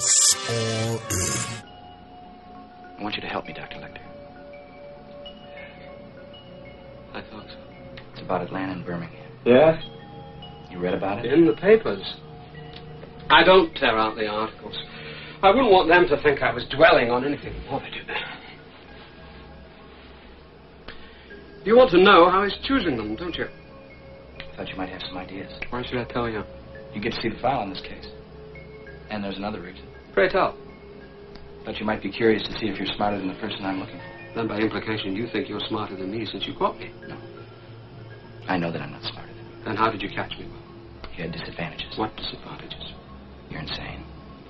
SRN. I want you to help me, Dr. Lecter. I thought so. It's about Atlanta and Birmingham. Yes? You read about it? In the papers. I don't tear out the articles. I wouldn't want them to think I was dwelling on anything morbid. You want to know how he's choosing them, don't you? I thought you might have some ideas. Why should I tell you? You get to see the file in this case. And there's another reason. Pray tell. Thought you might be curious to see if you're smarter than the person I'm looking for. Then by implication, you think you're smarter than me since you caught me. No. I know that I'm not smarter than you. Then how did you catch me? You had disadvantages. What disadvantages? You're insane.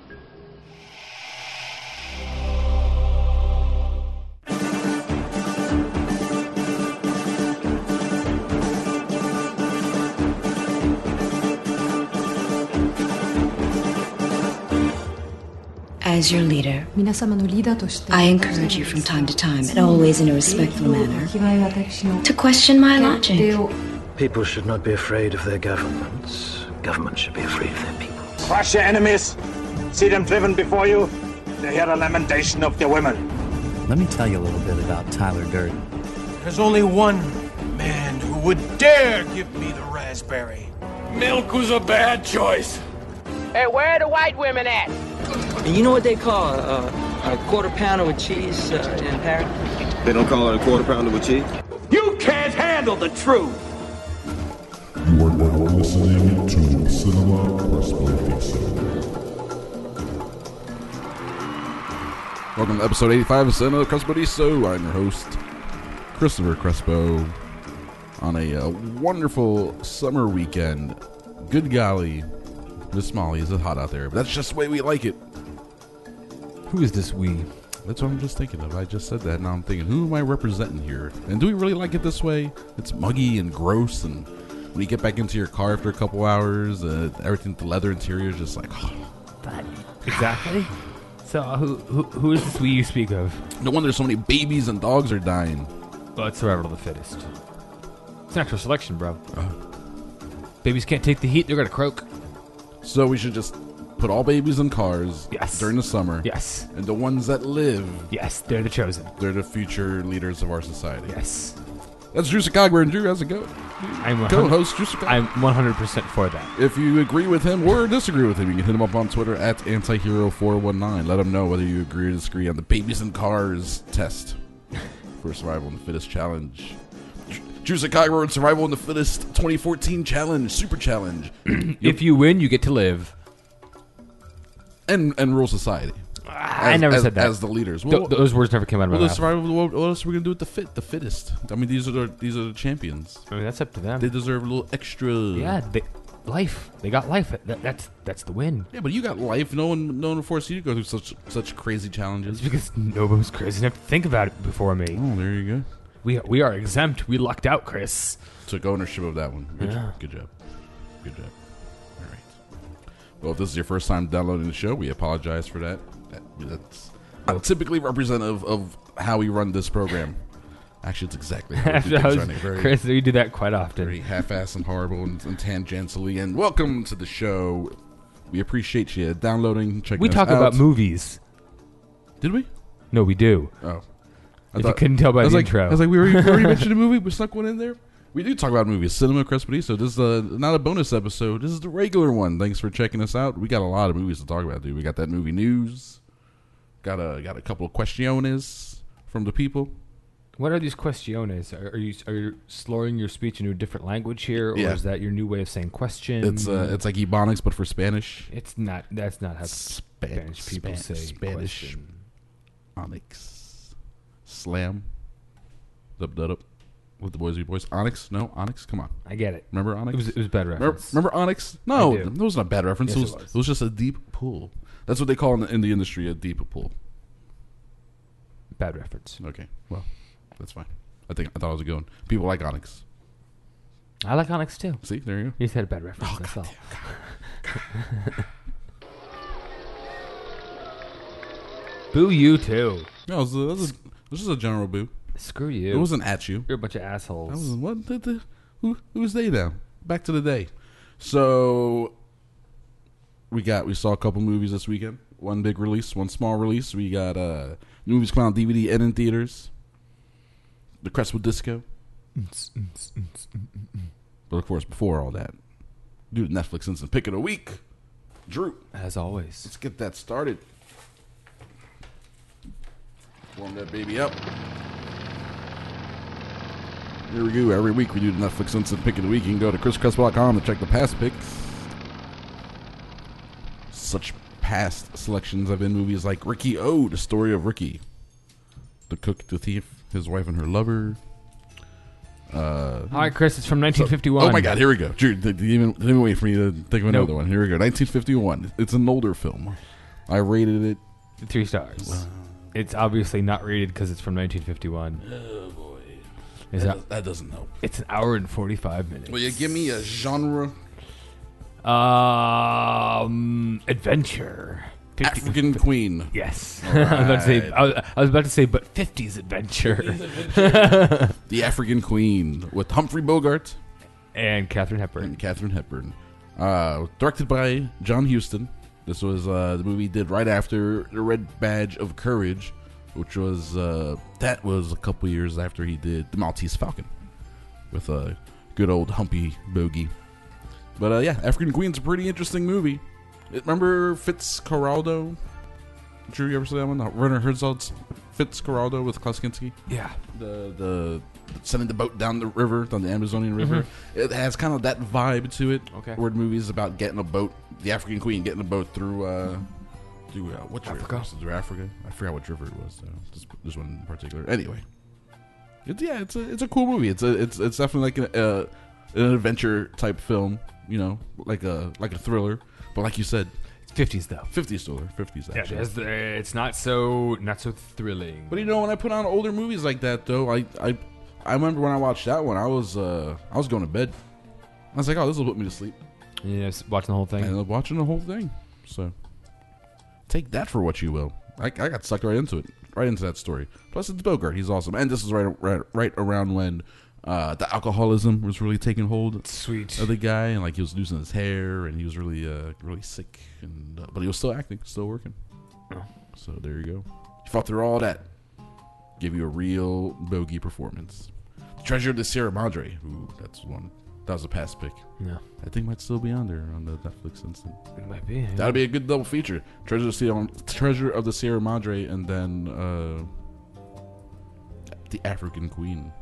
As your leader, I encourage you from time to time, and always in a respectful manner, to question my logic. People should not be afraid of their governments. Governments should be afraid of their people. Crush your enemies. See them driven before you. They hear the lamentation of their women. Let me tell you a little bit about Tyler Durden. There's only one man who would dare give me the raspberry. Milk was a bad choice. Hey, where are the white women at? And you know what they call a quarter pounder with cheese in Paris? They don't call it a quarter pounder with cheese? You can't handle the truth! You are listening to Cinema Crespo. Welcome to episode 85 of Cinema Crespo. I'm your host, Christopher Crespo, on a wonderful summer weekend. Good golly, Miss Molly, is it hot out there? But that's just the way we like it. Who is this we? That's what I'm just thinking of. I just said that, now I'm thinking, who am I representing here? And do we really like it this way? It's muggy and gross, and when you get back into your car after a couple hours, everything, the leather interior is just like, exactly. So who is this we you speak of? No wonder so many babies and dogs are dying. Well, it's survival of the fittest. It's natural selection, bro. Babies can't take the heat; they're gonna croak. So we should just put all babies in cars during the summer. Yes. And the ones that live. Yes, they're the chosen. They're the future leaders of our society. Yes. That's Drew Sakagber. And Drew, how's it going? I'm co-host Drew Sakagber. I'm 100% for that. If you agree with him or disagree with him, you can hit him up on Twitter at Antihero419. Let him know whether you agree or disagree on the babies in cars test for Survival in the Fittest Challenge. Drew Sakagber and Survival in the Fittest 2014 Challenge, Super Challenge. If you win, you get to live. And rule society. I never said that. As the leaders. Well, those words never came out of my mouth. What else are we going to do with the fittest? I mean, these are the champions. I mean, that's up to them. They deserve a little extra. Yeah, life. They got life. That's the win. Yeah, but you got life. No one forced you to go through such crazy challenges. It's because no one was crazy enough to think about it before me. Oh, there you go. We are exempt. We lucked out, Chris. Took ownership of that one. Good job. All right. Well, if this is your first time downloading the show, we apologize for that. That's not typically representative of how we run this program. Actually, it's exactly how we do things. Chris, we do that quite often. Very half-assed and horrible and tangentially. And welcome to the show. We appreciate you downloading, checking us out. We talk about movies. Did we? No, we do. Oh. If you couldn't tell by the intro. I was like, we already mentioned a movie. We snuck one in there. We do talk about movies. Cinema Crespediso. This is not a bonus episode. This is the regular one. Thanks for checking us out. We got a lot of movies to talk about, dude. We got that movie news. Got a couple of questiones from the people. What are these questiones? Are you slurring your speech into a different language here, or is that your new way of saying question? It's like Ebonics, but for Spanish. It's not. That's not how Spanish people say Spanish. Question. Onyx. Slam. Dub. With the boys be boys. Onyx? No, Onyx? Come on. I get it. Remember Onyx? It was a bad reference. Remember Onyx? No, it wasn't a bad reference. Yes, it was just a deep pool. That's what they call in the industry, a deep pool. Bad reference. Okay, well, that's fine. I thought it was a good one. People like Onyx. I like Onyx too. See, there you go. You just had a bad reference. That's all. Boo you too. No, this is a general boo. Screw you. It wasn't at you. You're a bunch of assholes. Who's they now? Back to the day. So we saw a couple movies this weekend. one big release, one small release. We got movies coming out on DVD and in theaters. The Crestwood Disco. But of course, before all that, do the Netflix instant pick of the week. Drew, as always, let's get that started. Warm that baby up. Here we go. Every week we do the Netflix instant pick of the week. You can go to chriscrestwell.com to check the past picks. Such past selections have been movies like Ricky O, The Story of Ricky, The Cook, The Thief, His Wife and Her Lover. Hi, Chris. It's from 1951. Oh my God! Here we go. Drew, didn't even wait for me to think of another one. Here we go. 1951. It's an older film. I rated it 3 stars. Wow. It's obviously not rated because it's from 1951. Oh boy, that doesn't help. It's an hour and 45 minutes. Will you give me a genre? Adventure. African Queen. Yes. Right. I was about to say, but 50s adventure. The African Queen with Humphrey Bogart and Katharine Hepburn. Directed by John Huston. This was the movie he did right after The Red Badge of Courage, which was that was a couple years after he did The Maltese Falcon with a good old Humpy Bogey. But yeah, African Queen's a pretty interesting movie. Remember Fitzcarraldo? Drew, you ever see that one? Werner Herzog's Fitzcarraldo with Klaus Kinski? Yeah. The sending the boat down the river, down the Amazonian River. Mm-hmm. It has kind of that vibe to it. Okay. Where the movie is about getting a boat, the African Queen getting a boat through what Africa? River? Through Africa? I forgot what river it was. This one in particular. Anyway, it's a cool movie. It's definitely like an adventure type film. You know, like a thriller. But like you said, it's 50s though. 50s thriller. 50s action. Yeah, it's not so thrilling. But you know, when I put on older movies like that, though, I remember when I watched that one, I was going to bed. I was like, oh, this will put me to sleep. Yeah, watching the whole thing. I ended up watching the whole thing. So take that for what you will. I got sucked right into it, right into that story. Plus, it's Bogart. He's awesome. And this is right around when the alcoholism was really taking hold of the guy, and like he was losing his hair, and he was really sick, and but he was still acting, still working. Oh. So there you go. He fought through all that, gave you a real bogey performance. The Treasure of the Sierra Madre. Ooh, that's one. That was a past pick. Yeah, I think might still be on there on the Netflix instant. It might be. Yeah. That'd be a good double feature. Treasure of the Sierra Madre, and then the African Queen.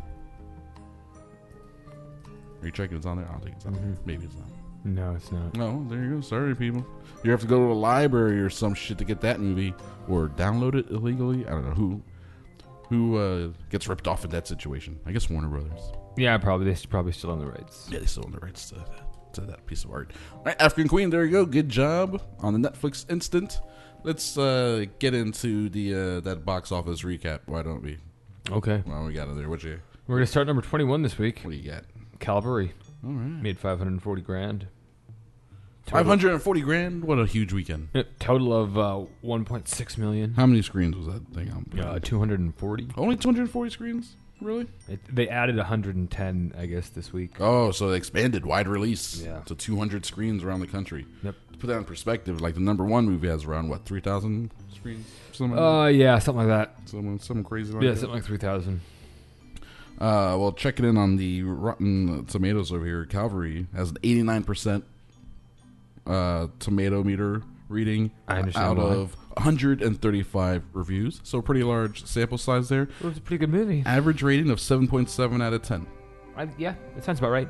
Are you checking it's on there? I don't think it's on there. Maybe it's not. No, it's not. No, there you go. Sorry, people. You have to go to a library or some shit to get that movie, or download it illegally. I don't know who gets ripped off in that situation. I guess Warner Brothers. Yeah, probably. They probably still own the rights. Yeah, they still own the rights to that piece of art. All right, African Queen. There you go. Good job on the Netflix instant. Let's get into the that box office recap. Why don't we? Okay. Well, we got it there. We're gonna start number 21 this week. What do you got? Calvary. All right. Made $540,000. 540 grand? What a huge weekend. Total of 1.6 million. How many screens was that thing on? 240. Only 240 screens? Really? They added 110, I guess, this week. Oh, so they expanded, wide release. Yeah. To 200 screens around the country. Yep. To put that in perspective, like the number one movie has around, 3,000 screens? Yeah, something like that. Something crazy like that. Yeah, something like 3,000. Well, checking in on the Rotten Tomatoes over here, Calvary has an 89% tomato meter reading out of 135 reviews. So pretty large sample size there. It was a pretty good movie. Average rating of 7.7 out of 10. Yeah, that sounds about right.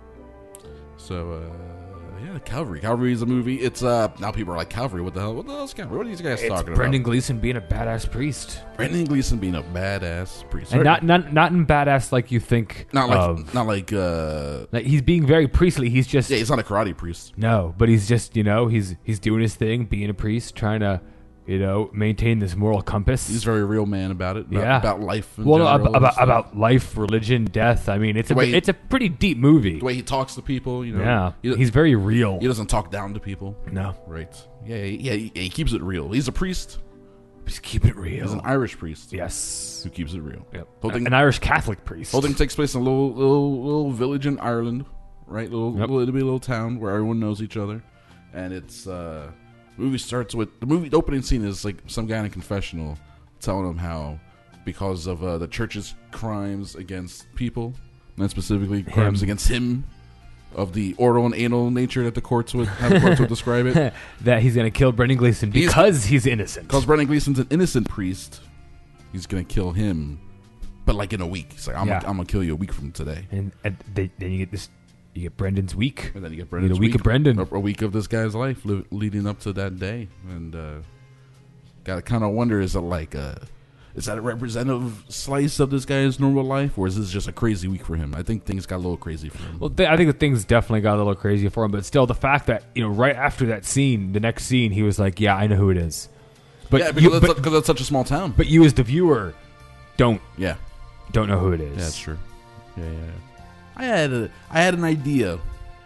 So, yeah, Calvary. Calvary is a movie. It's now people are like, Calvary, what the hell is Calvary? What are these guys talking about? Brendan Gleeson being a badass priest. Brendan Gleeson being a badass priest. And not in badass like you think. Not like he's being very priestly. He's just he's not a karate priest. No, but he's just he's doing his thing, being a priest, trying to maintain this moral compass. He's a very real man about it. About life. About life, religion, death. I mean, it's a pretty deep movie. The way he talks to people, Yeah, he's very real. He doesn't talk down to people. No. Right. Yeah. He keeps it real. He's a priest. Just keep it real. He's an Irish priest. Yes. Who keeps it real. Yep. An Irish Catholic priest. Whole thing takes place in a little village in Ireland, right? Little town where everyone knows each other, and it's movie starts with the opening scene is like some guy in a confessional telling him how because of the church's crimes against people, and specifically crimes against him, of the oral and anal nature that the courts would describe it, that he's going to kill Brendan Gleeson because he's innocent. Because Brendan Gleeson's an innocent priest, he's going to kill him, but like in a week. He's like, I'm going to kill you a week from today. And then you get this. You get Brendan's week. And then you get Brendan's week of Brendan. A week of this guy's life leading up to that day. And got to kind of wonder, is that a representative slice of this guy's normal life, or is this just a crazy week for him? I think things got a little crazy for him. Well, I think the things definitely got a little crazy for him, but still the fact that, right after that scene, the next scene, he was like, yeah, I know who it is. But yeah, because it's such a small town. But you as the viewer don't know who it is. Yeah, that's true. Yeah. I had an idea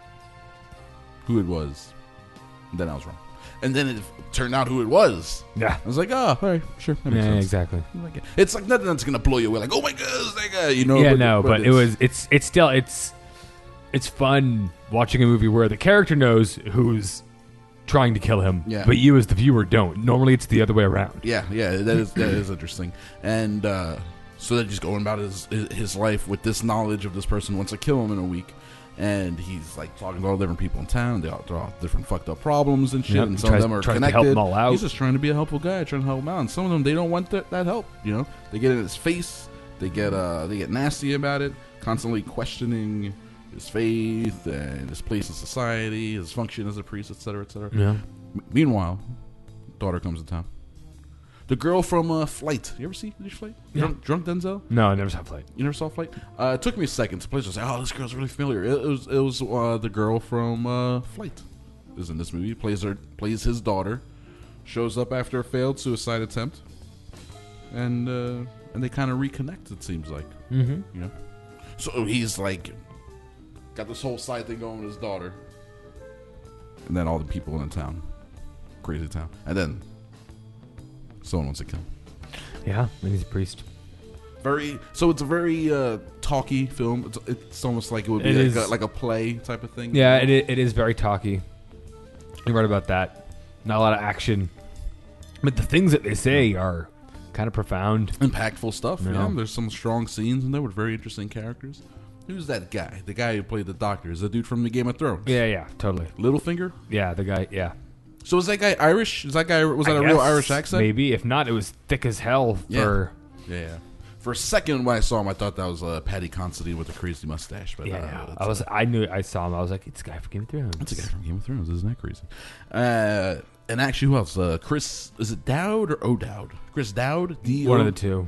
who it was, and then I was wrong. And then it turned out who it was. Yeah. I was like, oh, all right, sure. That makes sense. Exactly. It's like nothing that's going to blow you away. Like, oh my God, it's that guy, Yeah, but it's still it's fun watching a movie where the character knows who's trying to kill him, but you as the viewer don't. Normally it's the other way around. Yeah, that is interesting. And so that he's going about his life with this knowledge of this person wants to kill him in a week. And he's like talking to all the different people in town. They're all different fucked up problems and shit. Yep, and some of them are connected. To help them all out. He's just trying to be a helpful guy, trying to help them out. And some of them, they don't want that help. They get in his face. They get nasty about it. Constantly questioning his faith and his place in society, his function as a priest, etc., etc. Yeah. Meanwhile, daughter comes to town. The girl from Flight. You ever see Flight? Yeah. Drunk Denzel? No, I never saw Flight. You never saw Flight? It took me a second to place. I was like, oh, this girl's really familiar. It was the girl from Flight. Is in this movie. Plays his daughter. Shows up after a failed suicide attempt, and they kind of reconnect. It seems like. Mm-hmm. So he's like got this whole side thing going with his daughter, and then all the people in the town, crazy town, and then someone wants to kill him. Yeah, and he's a priest. So it's a very talky film. It's almost like it would be like a play type of thing. Yeah, it is very talky. You're right about that. Not a lot of action, but the things that they say are kind of profound, impactful stuff. Yeah, there's some strong scenes in there with very interesting characters. Who's that guy? The guy who played the doctor is the dude from the Game of Thrones. Yeah, totally. Littlefinger. Yeah, the guy. Yeah. So was that guy Irish? Was that a real Irish accent? Maybe. If not, it was thick as hell. Yeah. For a second, when I saw him, I thought that was Paddy Considine with a crazy mustache. But I saw him. I was like, it's a guy from Game of Thrones. That's a guy from Game of Thrones. Isn't that crazy? And actually, who else? Chris, is it Dowd or O'Dowd? Chris Dowd? D-O? One of the two.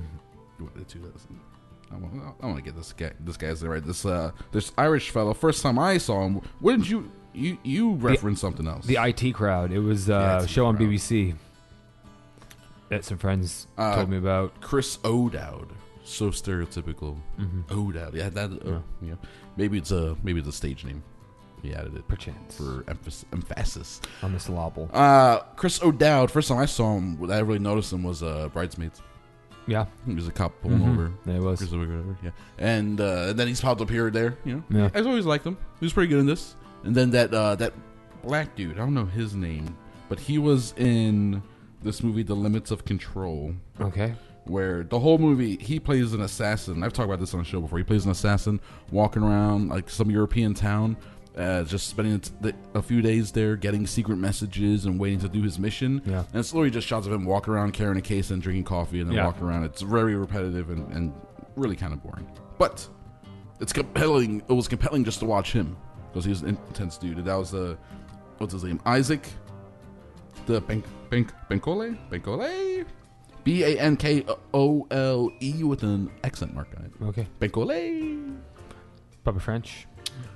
I want to get this guy's right. This Irish fellow. First time I saw him, wouldn't you reference something else? The IT Crowd. It was a show on BBC that some friends told me about. Chris O'Dowd. So stereotypical. Mm-hmm. O'Dowd. Yeah, yeah. Maybe it's a stage name. He added it perchance for emphasis on the syllable. Chris O'Dowd. First time I saw him, what I really noticed him was Bridesmaids. Yeah, he was a cop pulling over. Yeah, it was. Yeah, and then he's popped up here or there. Yeah. I've always liked him. He was pretty good in this. And then that black dude, I don't know his name, but he was in this movie, The Limits of Control. Okay. Where the whole movie, he plays an assassin. I've talked about this on the show before. He plays an assassin walking around like some European town, just spending a few days there, getting secret messages and waiting to do his mission. Yeah. And it's literally just shots of him walking around carrying a case and drinking coffee and then walking around. It's very repetitive and really kind of boring. But it's compelling. It was compelling just to watch him because he was an intense dude. And that was what's his name? Isaac the Bankole? Bankole with an accent mark on it. Okay. Bankole. Probably French.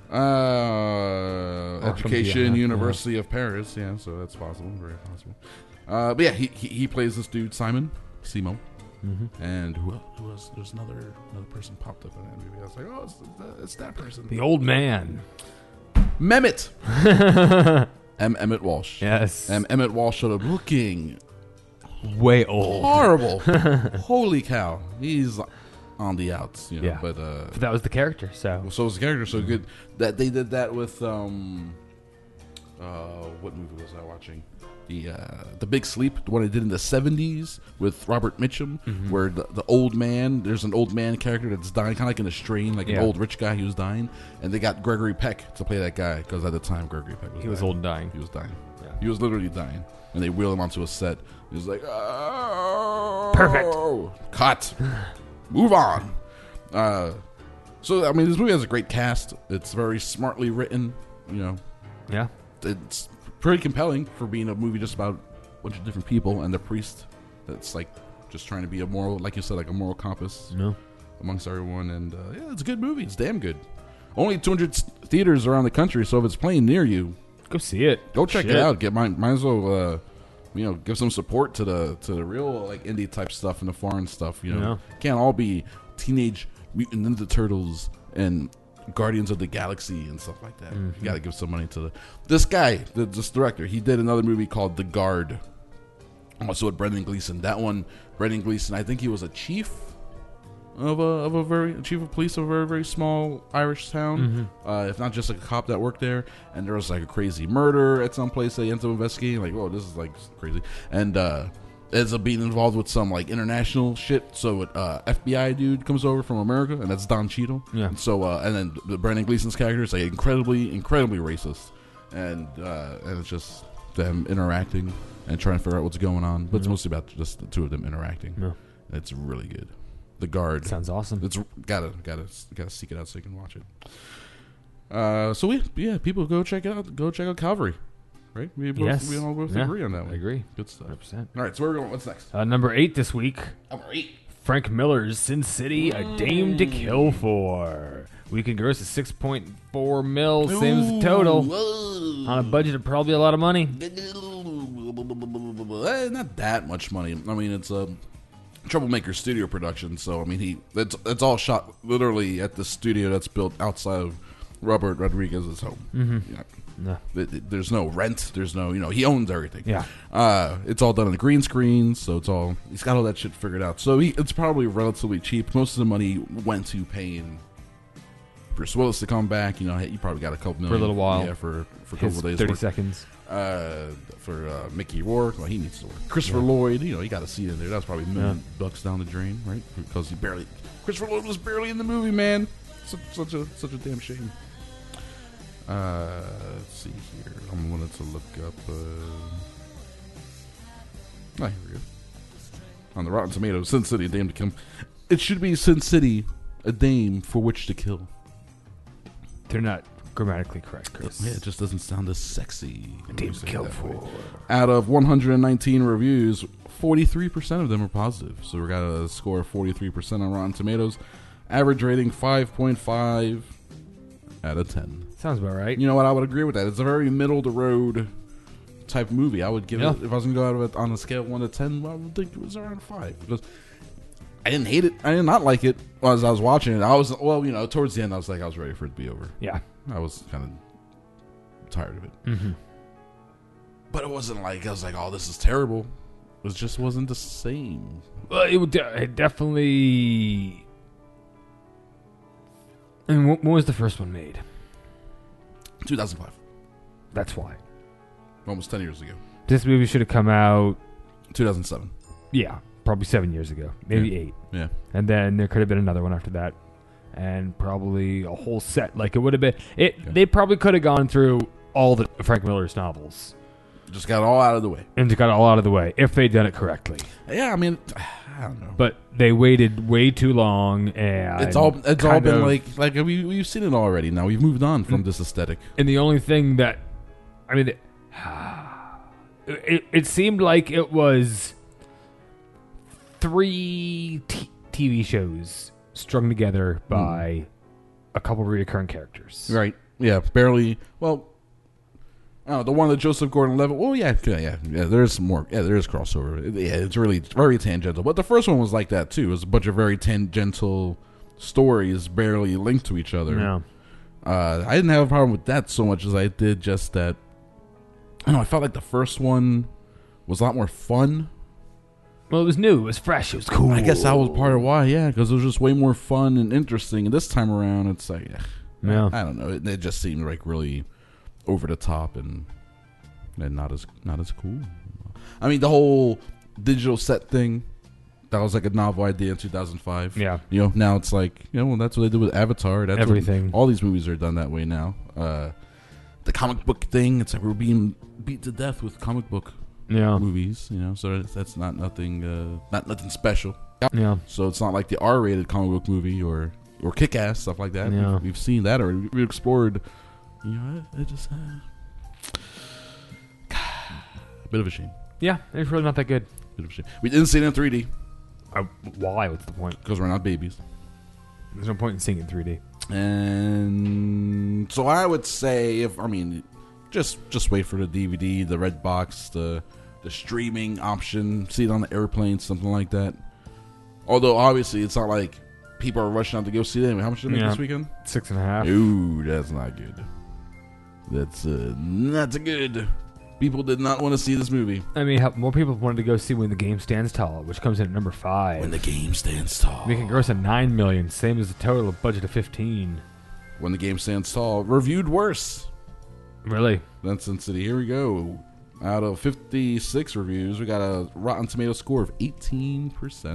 Education, University of Paris. Yeah, so that's possible. Very possible. But yeah, he plays this dude, Simo. Mm-hmm. And who else? There's another person popped up in that movie. I was like, oh, it's that person. The old man. Mehmet. Emmett Walsh. Yes. Emmett Walsh showed up looking way old. Horrible. Holy cow. He's on the outs, Yeah. But that was the character, so was the character so good that they did that with what movie was I watching? The Big Sleep, the one I did in the 70s with Robert Mitchum, where the old man, there's an old man character that's dying, kind of like in a strain, like an old rich guy who was dying, and they got Gregory Peck to play that guy, because at the time Gregory Peck was old and dying. He was dying. Yeah. He was literally dying. And they wheeled him onto a set. He was like, oh, perfect. Cut. Move on. So, I mean, this movie has a great cast. It's very smartly written, you know. Yeah. It's pretty compelling for being a movie just about a bunch of different people and the priest that's like just trying to be a moral, like you said, like a moral compass amongst everyone. And yeah, it's a good movie. It's damn good. Only 200 theaters around the country, so if it's playing near you, go see it. Go check it out. Might as well, you know, give some support to the real like indie type stuff and the foreign stuff. You know, can't all be Teenage Mutant Ninja Turtles and Guardians of the Galaxy and stuff like that. You got to give some money to this guy, this director. He did another movie called The Guard, also with Brendan Gleeson. That one, Brendan Gleeson, I think he was a chief of chief of police of a very, very small Irish town, if not just like a cop that worked there. And there was like a crazy murder at some place they ended up investigating. Like, whoa, this is like crazy. And ends up being involved with some like international shit. So FBI dude comes over from America, and that's Don Cheadle. Yeah. And so and then the Brendan Gleeson's character is like incredibly racist, and it's just them interacting and trying to figure out what's going on. But it's mostly about just the two of them interacting. Yeah. It's really good. The Guard sounds awesome. It's gotta seek it out so you can watch it. So people go check it out. Go check out Calvary. Right? We all both agree on that one. I agree. Good stuff. 100%. All right, so where are we going? What's next? Number 8 this week. Number 8. Frank Miller's Sin City, A Dame to Kill For. Weekend gross is $6.4 million. Same as the total. Whoa. On a budget of probably a lot of money. Not that much money. I mean, it's a Troublemaker studio production, so I mean, it's all shot literally at the studio that's built outside of Robert Rodriguez's home. You know, no. There's no rent. There's no, he owns everything. Yeah. It's all done on the green screen, so he's got all that shit figured out. So it's probably relatively cheap. Most of the money went to paying Bruce Willis to come back. You probably got a couple million for a little while. Yeah, for a couple of days. 30 seconds. For Mickey Rourke, well, he needs to work. Christopher Lloyd, you got to see it in there. That was probably $1 million down the drain, right? Because Christopher Lloyd was barely in the movie, man. Such a damn shame. Let's see here. I wanted to look up. Here we go. On the Rotten Tomatoes, Sin City, A Dame to Kill. It should be Sin City, A Dame for Which to Kill. They're not grammatically correct, Chris. Yeah, it just doesn't sound as sexy. A Dame to Kill For. Out of 119 reviews, 43% of them are positive. So we got a score of 43% on Rotten Tomatoes. Average rating 5.5 out of 10. Sounds about right. You know what? I would agree with that. It's a very middle of the road type movie. I would give it, if I was going to go out of it on a scale of 1 to 10, I would think it was around 5. Because I didn't hate it. I did not like it as I was watching it. I was, towards the end, I was ready for it to be over. Yeah. I was kind of tired of it. Mm-hmm. But it wasn't like, I was like, oh, this is terrible. It just wasn't the same. Well, it definitely... And when was the first one made? 2005. That's why. Almost 10 years ago. This movie should have come out... 2007. Yeah, probably 7 years ago. Maybe 8. Yeah. And then there could have been another one after that. And probably a whole set. Like, it would have been... They probably could have gone through all the Frank Miller's novels. Just got it all out of the way. And just got it all out of the way, if they'd done it correctly. Yeah, I mean... I don't know. But they waited way too long, and it's all been like we've seen it already. Now we've moved on from this aesthetic. And the only thing that, I mean, it seemed like it was 3 TV shows strung together by a couple of recurring characters. Right? Yeah, barely. Well. Oh, the one that Joseph Gordon-Levitt. Well, yeah. There's some more. Yeah, there is crossover. Yeah, it's really very tangential. But the first one was like that too. It was a bunch of very tangential stories, barely linked to each other. Yeah. I didn't have a problem with that so much as I did just that. I don't know. I felt like the first one was a lot more fun. Well, it was new. It was fresh. It was cool. I guess that was part of why. Yeah, because it was just way more fun and interesting. And this time around, it's like, I don't know. It just seemed like really over the top and and not as cool. I mean, the whole digital set thing, that was like a novel idea in 2005. Yeah. You know, now it's like, you know, well, that's what they did with Avatar. That's everything. All these movies are done that way now. The comic book thing, it's like we're being beat to death with comic book movies, you know, so that's not nothing special. Yeah. So it's not like the R-rated comic book movie or Kick-Ass, stuff like that. Yeah. We've seen that, or we've explored, you know, it just... a bit of a shame. Yeah, it's really not that good. Bit of a shame. We didn't see it in 3D. Why? What's the point? Because we're not babies. There's no point in seeing it in 3D. And so I would say, just wait for the DVD, the red box, the streaming option, see it on the airplane, something like that. Although obviously it's not like people are rushing out to go see it anyway. How much did it make this weekend? 6.5. Ooh, that's not good. That's not good. People did not want to see this movie. I mean, more people wanted to go see When the Game Stands Tall, which comes in at number 5. When the Game Stands Tall. Making gross at $9 million, same as the total budget of 15. When the Game Stands Tall, reviewed worse. Really? Than Sin City. Here we go. Out of 56 reviews, we got a Rotten Tomatoes score of 18%.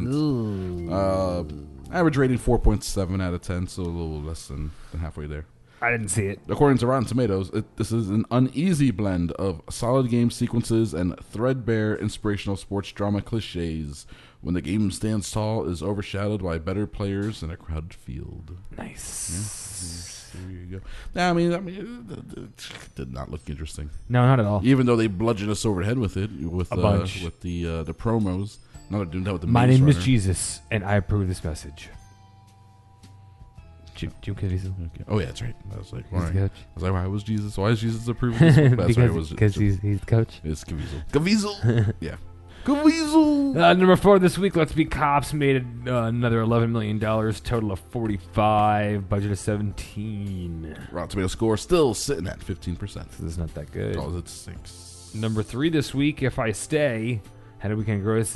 Average rating 4.7 out of 10, so a little less than halfway there. I didn't see it. According to Rotten Tomatoes, this is an uneasy blend of solid game sequences and threadbare inspirational sports drama cliches. When the Game Stands Tall is overshadowed by better players in a crowded field. Nice. Yeah. There you go. Now, I mean, it did not look interesting. No, not at all. Even though they bludgeoned us over the head with it, with a bunch, with the promos. Now they're doing that with the My Maze name Runner. is Jesus, and I approve this message. Jim Caviezel. Okay. Oh yeah, that's right. I was like, He's the coach. I was like, why was Jesus? Why is Jesus approving this? That's right, because he's the coach. It's Caviezel. Caviezel. Yeah. Caviezel. Number 4 this week. Let's Be Cops made another $11 million, total of 45, budget of 17. Rotten Tomatoes score still sitting at 15%. So this is not that good. Oh, it's 6. Number 3 this week. If I Stay had a weekend gross of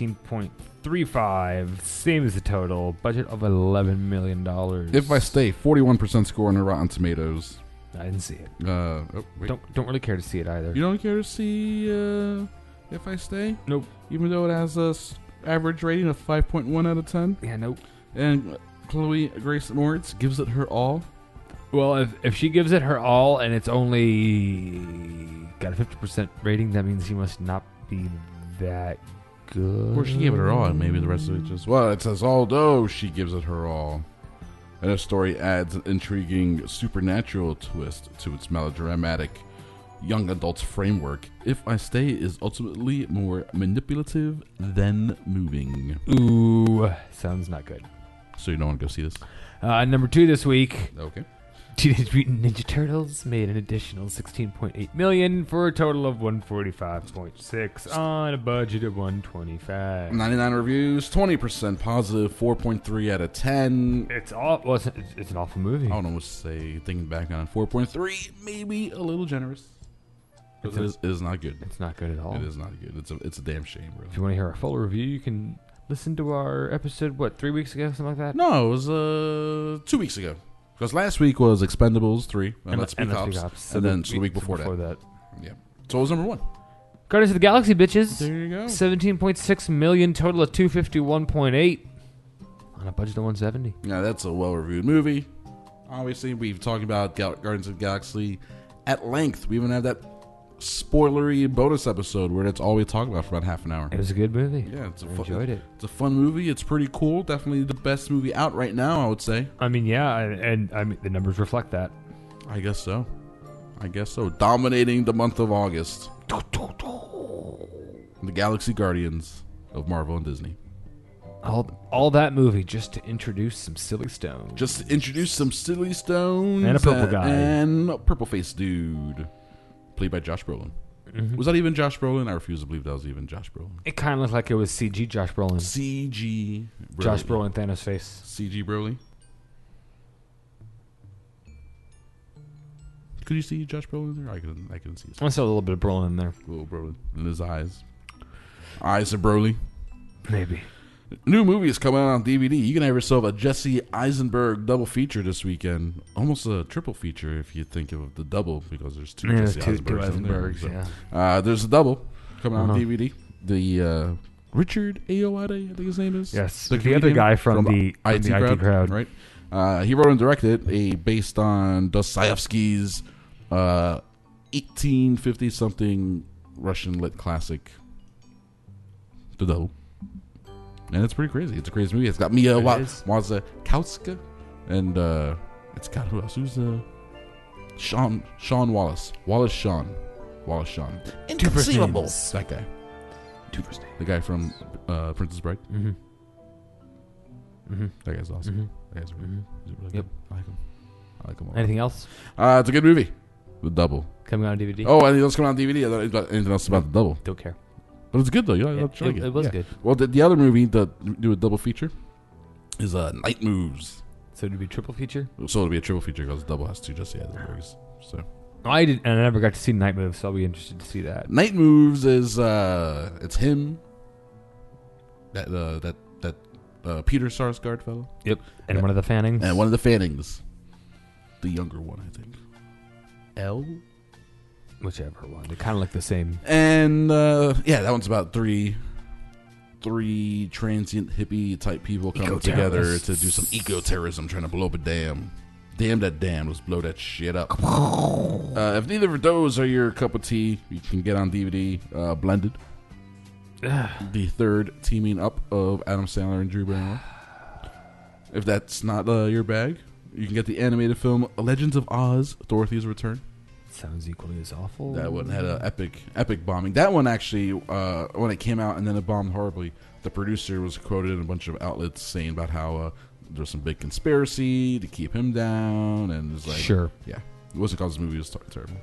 16.35, same as the total budget of $11 million. If I Stay, 41% score on the Rotten Tomatoes. I didn't see it. Wait. Don't really care to see it either. You don't care to see If I Stay? Nope. Even though it has a average rating of 5.1 out of 10. Yeah, nope. And Chloe Grace Moritz gives it her all. Well, if she gives it her all and it's only got a 50% rating, that means she must not be that good. Or she gave it her all, and maybe the rest of it just... Well, it says, although she gives it her all. And the story adds an intriguing supernatural twist to its melodramatic young adults framework. If I Stay is ultimately more manipulative than moving. Ooh, sounds not good. So you don't want to go see this? Number 2 this week. Okay. Teenage Mutant Ninja Turtles made an additional $16.8 million for a total of $145.6 on a budget of $125. 99 reviews, 20% positive, 4.3 out of 10. It's an awful movie. I don't know what to say. Thinking back on 4.3, maybe a little generous. It is not good. It's not good at all. It is not good. It's a damn shame, bro. If you want to hear our full review, you can listen to our episode, 3 weeks ago, something like that? No, it was 2 weeks ago. Because last week was Expendables 3, and Let's Be Cops, So and then the week before that. Yeah. So it was number 1. Guardians of the Galaxy, bitches. There you go. 17.6 million, total of 251.8 on a budget of 170. Yeah, that's a well-reviewed movie. Obviously, we've talked about Guardians of the Galaxy at length. We even have that spoilery bonus episode where that's all we talk about for about half an hour. It was a good movie. Yeah, I enjoyed it. It's a fun movie. It's pretty cool. Definitely the best movie out right now, I would say. I mean, yeah, and the numbers reflect that. I guess so. Dominating the month of August. The Galaxy Guardians of Marvel and Disney. All that movie just to introduce some silly stones. And a purple guy. And a purple-faced dude. Played by Josh Brolin. Mm-hmm. Was that even Josh Brolin? I refuse to believe that was even Josh Brolin. It kind of looked like it was CG Josh Brolin. CG Brolin. Josh Brolin, Thanos face. CG Brolin. Could you see Josh Brolin there? I couldn't see. I saw a little bit of Brolin in there. A little Brolin in his eyes. Eyes of Broly. Maybe. New movies coming out on DVD. You can have yourself a Jesse Eisenberg double feature this weekend. Almost a triple feature if you think of the double, because there's two Jesse Eisenbergs. So. There's a double coming out on DVD. The Richard Ayoade, I think his name is. Yes, the other guy from the IT crowd. Right. He wrote and directed based on Dostoevsky's 1850-something Russian lit classic, The Double. And it's pretty crazy. It's a crazy movie. It's got Mia Wasikowska, and it's got who else? Who's Sean Wallace? Wallace Shawn. Inconceivable. That guy. The guy from Princess Bride. That guy's awesome. That guy's really good. Yep. I like him. Anything else? It's a good movie. The Double. Coming out on DVD. Oh, anything else coming out on DVD? Anything else about The Double? Don't care. But it's good though. It was good. Well, the other movie that do a double feature is Night Moves. So it'd be a triple feature. So it'll be a triple feature because Double has two Jesse Eisenbergs. So I never got to see Night Moves, so I'll be interested to see that. Night Moves is it's him. That Peter Sarsgaard fellow. Yep, and one of the Fannings. And one of the Fannings, the younger one, I think. Whichever one. They kind of look the same. And that one's about three transient hippie type people coming together to do some eco-terrorism, trying to blow up a dam. Damn that dam, let's blow that shit up. If neither of those are your cup of tea, you can get on DVD Blended. The third teaming up of Adam Sandler and Drew Barrymore. If that's not your bag, you can get the animated film Legends of Oz, Dorothy's Return. Sounds equally as awful. That one had an epic bombing. That one actually, when it came out and then it bombed horribly, the producer was quoted in a bunch of outlets saying about how there's some big conspiracy to keep him down, and it's like, sure, yeah, it wasn't because the movie was terrible.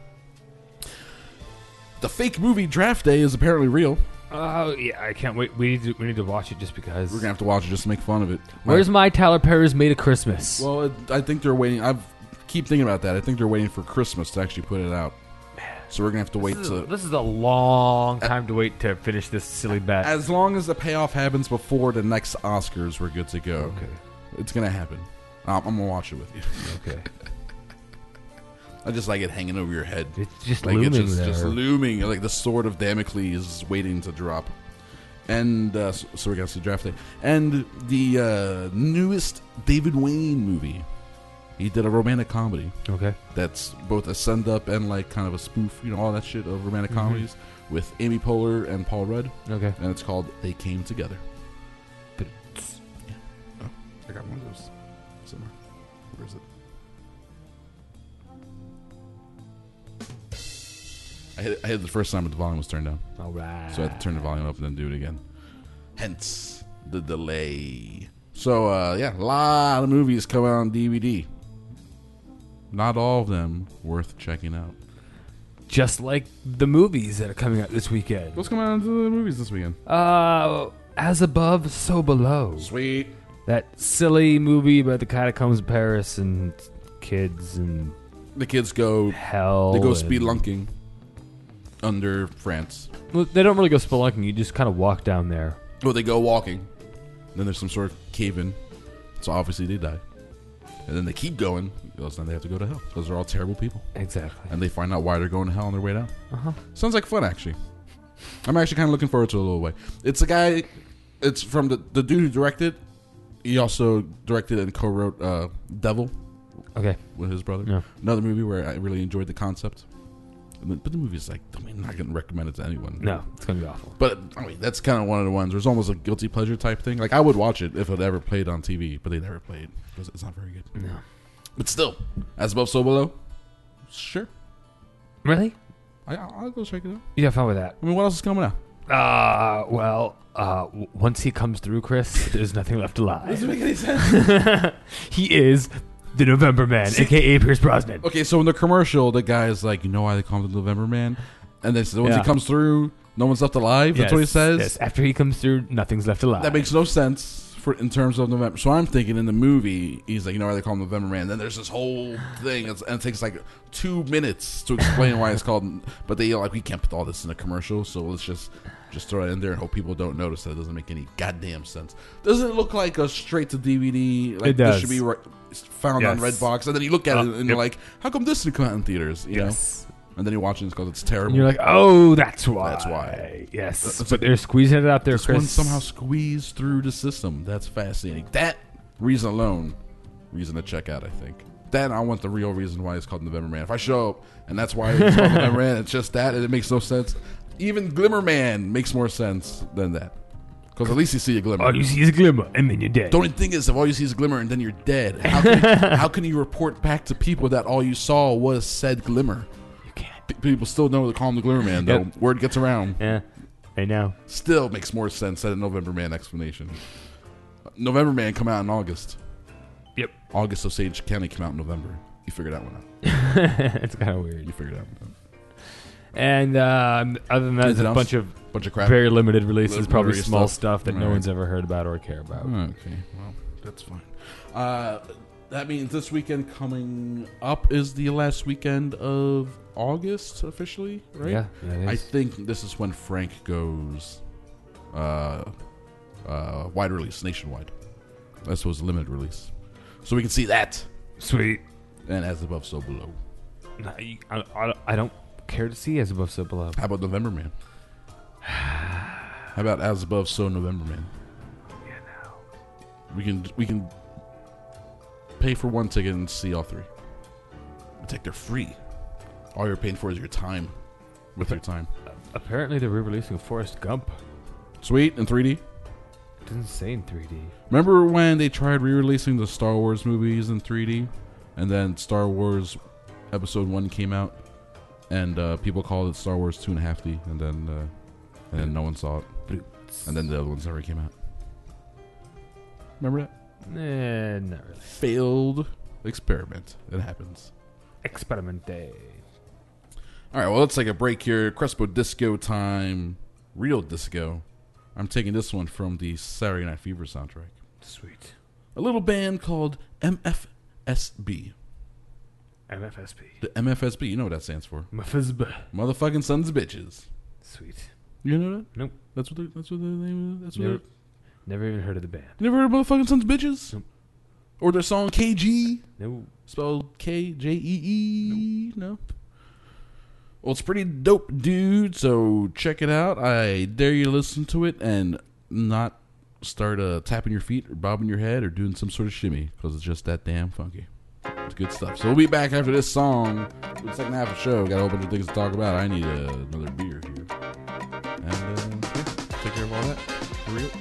The fake movie Draft Day is apparently real. Oh yeah, I can't wait. We need to watch it just because. We're gonna have to watch it just to make fun of it. Where's my Tyler Perry's Made of Christmas? Well, I think they're waiting. I keep thinking about that. I think they're waiting for Christmas to actually put it out. So we're gonna have to wait. This is a long time to wait to finish this silly bet. As long as the payoff happens before the next Oscars, we're good to go. Okay, it's gonna happen. I'm gonna watch it with you. Okay. I just like it hanging over your head. It's just like looming it's there. Just looming, like the sword of Damocles is waiting to drop. And so we're gonna see Draft Day and the newest David Wayne movie. He did a romantic comedy. Okay. That's both a send-up and like kind of a spoof, all that shit of romantic comedies with Amy Poehler and Paul Rudd. Okay. And it's called They Came Together. Yeah. Oh, I got one of those somewhere. Where is it? I hit it the first time, but the volume was turned down. All right. So I had to turn the volume up and then do it again. Hence the delay. So, a lot of movies come out on DVD. Not all of them worth checking out. Just like the movies that are coming out this weekend. What's coming out into the movies this weekend? As Above, So Below. Sweet. That silly movie about the catacombs of Paris and kids and... The kids go... Hell. They go spelunking under France. Well, they don't really go spelunking. You just kind of walk down there. Well, they go walking. Then there's some sort of cave-in. So obviously they die. And then they keep going because then they have to go to hell because they're all terrible people. Exactly. And they find out why they're going to hell on their way down. Uh-huh. Sounds like fun, actually. I'm actually kind of looking forward to it a little way. It's a guy... It's from the dude who directed. He also directed and co-wrote Devil. Okay. With his brother. Yeah. Another movie where I really enjoyed the concept. But the movie's like, I'm not going to recommend it to anyone. No, it's going to be awful. But, I mean, that's kind of one of the ones. There's almost a guilty pleasure type thing. Like, I would watch it if it ever played on TV, but they never played because it's not very good. No. But still, As Above, So Below, sure. Really? I'll go check it out. You have fun with that. I mean, what else is coming out? Once he comes through, Chris, there's nothing left alive. Doesn't make any sense. He is the November Man, a.k.a. Pierce Brosnan. Okay, so in the commercial, the guy is like, you know why they call him the November Man? And then once he comes through, no one's left alive. That's what he says? Yes, after he comes through, nothing's left alive. That makes no sense in terms of November. So I'm thinking in the movie, he's like, you know why they call him November Man? Then there's this whole thing, and it takes like 2 minutes to explain why it's called. But they like, we can't put all this in a commercial, so let's just Just throw it in there and hope people don't notice that it doesn't make any goddamn sense. Doesn't it look like a straight to DVD? Like It does. This should be found on Redbox, and then you look at it and you're like, how come this didn't come out in theaters? You know? And then you're watching it because it's terrible. And you're like, oh, that's why. That's why. Yes. But they're squeezing it out there, this Chris. one somehow squeezed through the system. That's fascinating. That reason alone, reason to check out, I think. Then I want the real reason why it's called November Man. If I show up and that's why it's called November Man, it's just that and it makes no sense. Even Glimmer Man makes more sense than that. Because at least you see a glimmer. All you see is a glimmer, and then you're dead. The only thing is, if all you see is a glimmer and then you're dead, how can you report back to people that all you saw was said glimmer? You can't. People still know to call him the Glimmer Man, though. Yep. Word gets around. Yeah, I know. Still makes more sense than a November Man explanation. November Man come out in August. Yep. August Osage County came out in November. You figured that one out. It's kind of weird. You figured that one out. And other than that, there's a bunch of crap. very limited releases, probably Literary small stuff that no Right. one's ever heard about or care about. Okay, well, that's fine. That means this weekend coming up is the last weekend of August officially, right? Yeah, that is. I think this is when Frank goes wide release, nationwide. This was a limited release. So we can see that. Sweet. And As Above, So Below. No, I don't care to see As Above, So Below. How about November Man? How about As Above, So November Man? Yeah, no. We can pay for one ticket and see all three. They're free. All you're paying for is your time. With your time. Apparently they're re-releasing Forrest Gump. Sweet, in 3D? It doesn't say in 3D. Remember when they tried re-releasing the Star Wars movies in 3D? And then Star Wars Episode 1 came out? And people called it Star Wars 2.5D. And then no one saw it. And then the other ones never came out. Remember that? Not really. Failed experiment. It happens. Experimente. All right, well, let's take a break here. Crespo Disco time. Real disco. I'm taking this one from the Saturday Night Fever soundtrack. Sweet. A little band called MFSB. MFSB. The MFSB, you know what that stands for. MFSB. Motherfucking Sons of Bitches. Sweet. You know that? Nope. That's what the name of it. Never even heard of the band. You never heard of Motherfucking Sons of Bitches? Nope. Or their song KG? No. Spelled KJEE? No. Well, it's pretty dope, dude, so check it out. I dare you to listen to it and not start tapping your feet or bobbing your head or doing some sort of shimmy, because it's just that damn funky. It's good stuff. So we'll be back after this song for the second half of the show. Got a whole bunch of things to talk about. I need another beer here. And yeah, take care of all that. For real.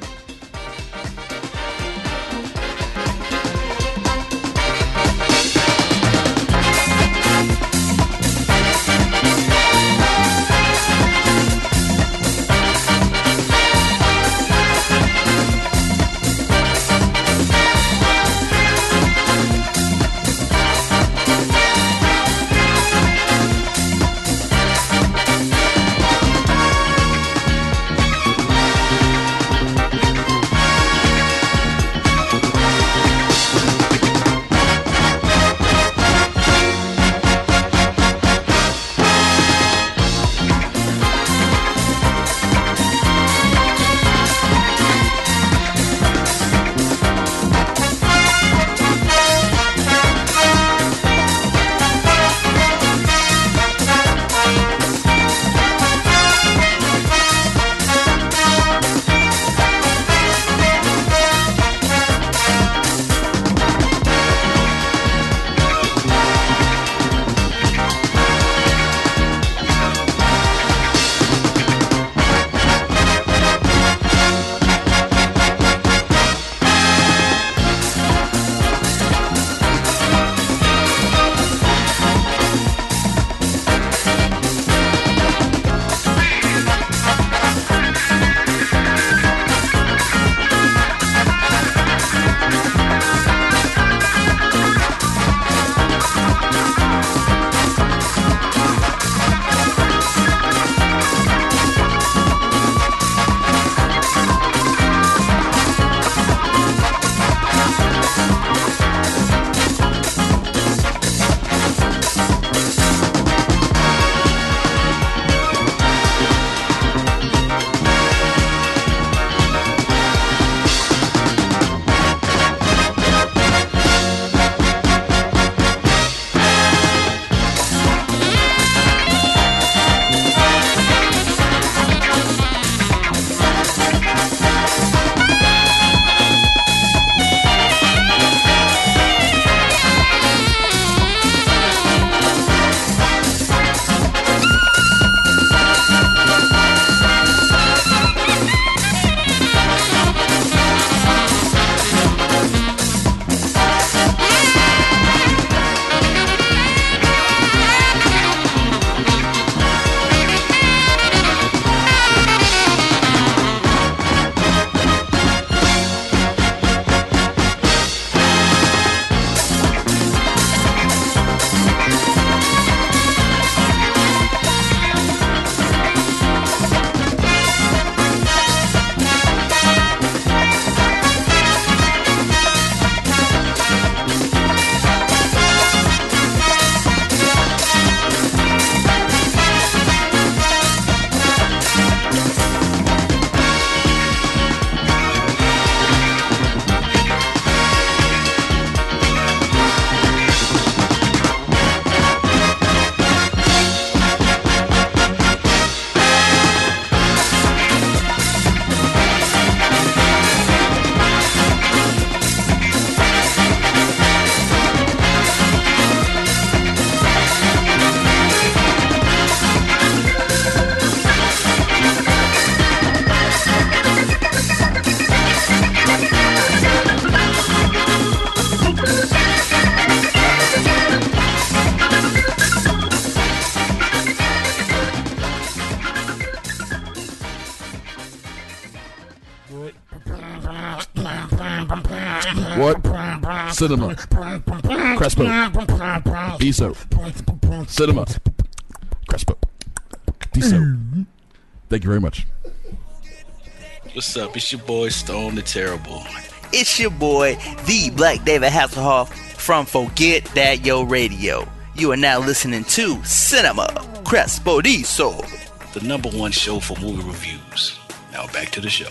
What? Cinema. Crespo. Diso. Cinema. Crespo. Diso. Thank you very much. What's up? It's your boy Stone the Terrible. It's your boy, the Black David Hasselhoff from Forget That Yo Radio. You are now listening to Cinema Crespodiso, the #1 show for movie reviews. Now back to the show.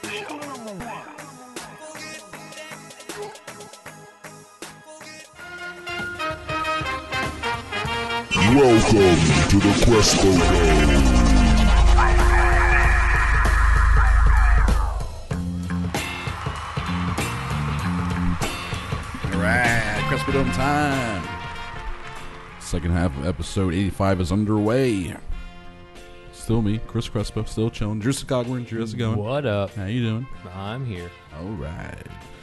Welcome to the Crespo Dome. Alright, Crespo Dome time. Second half of episode 85 is underway. Still me, Chris Crespo, still chilling. Drew Cogburn, Drew, how's it going? What up? How you doing? I'm here. Alright.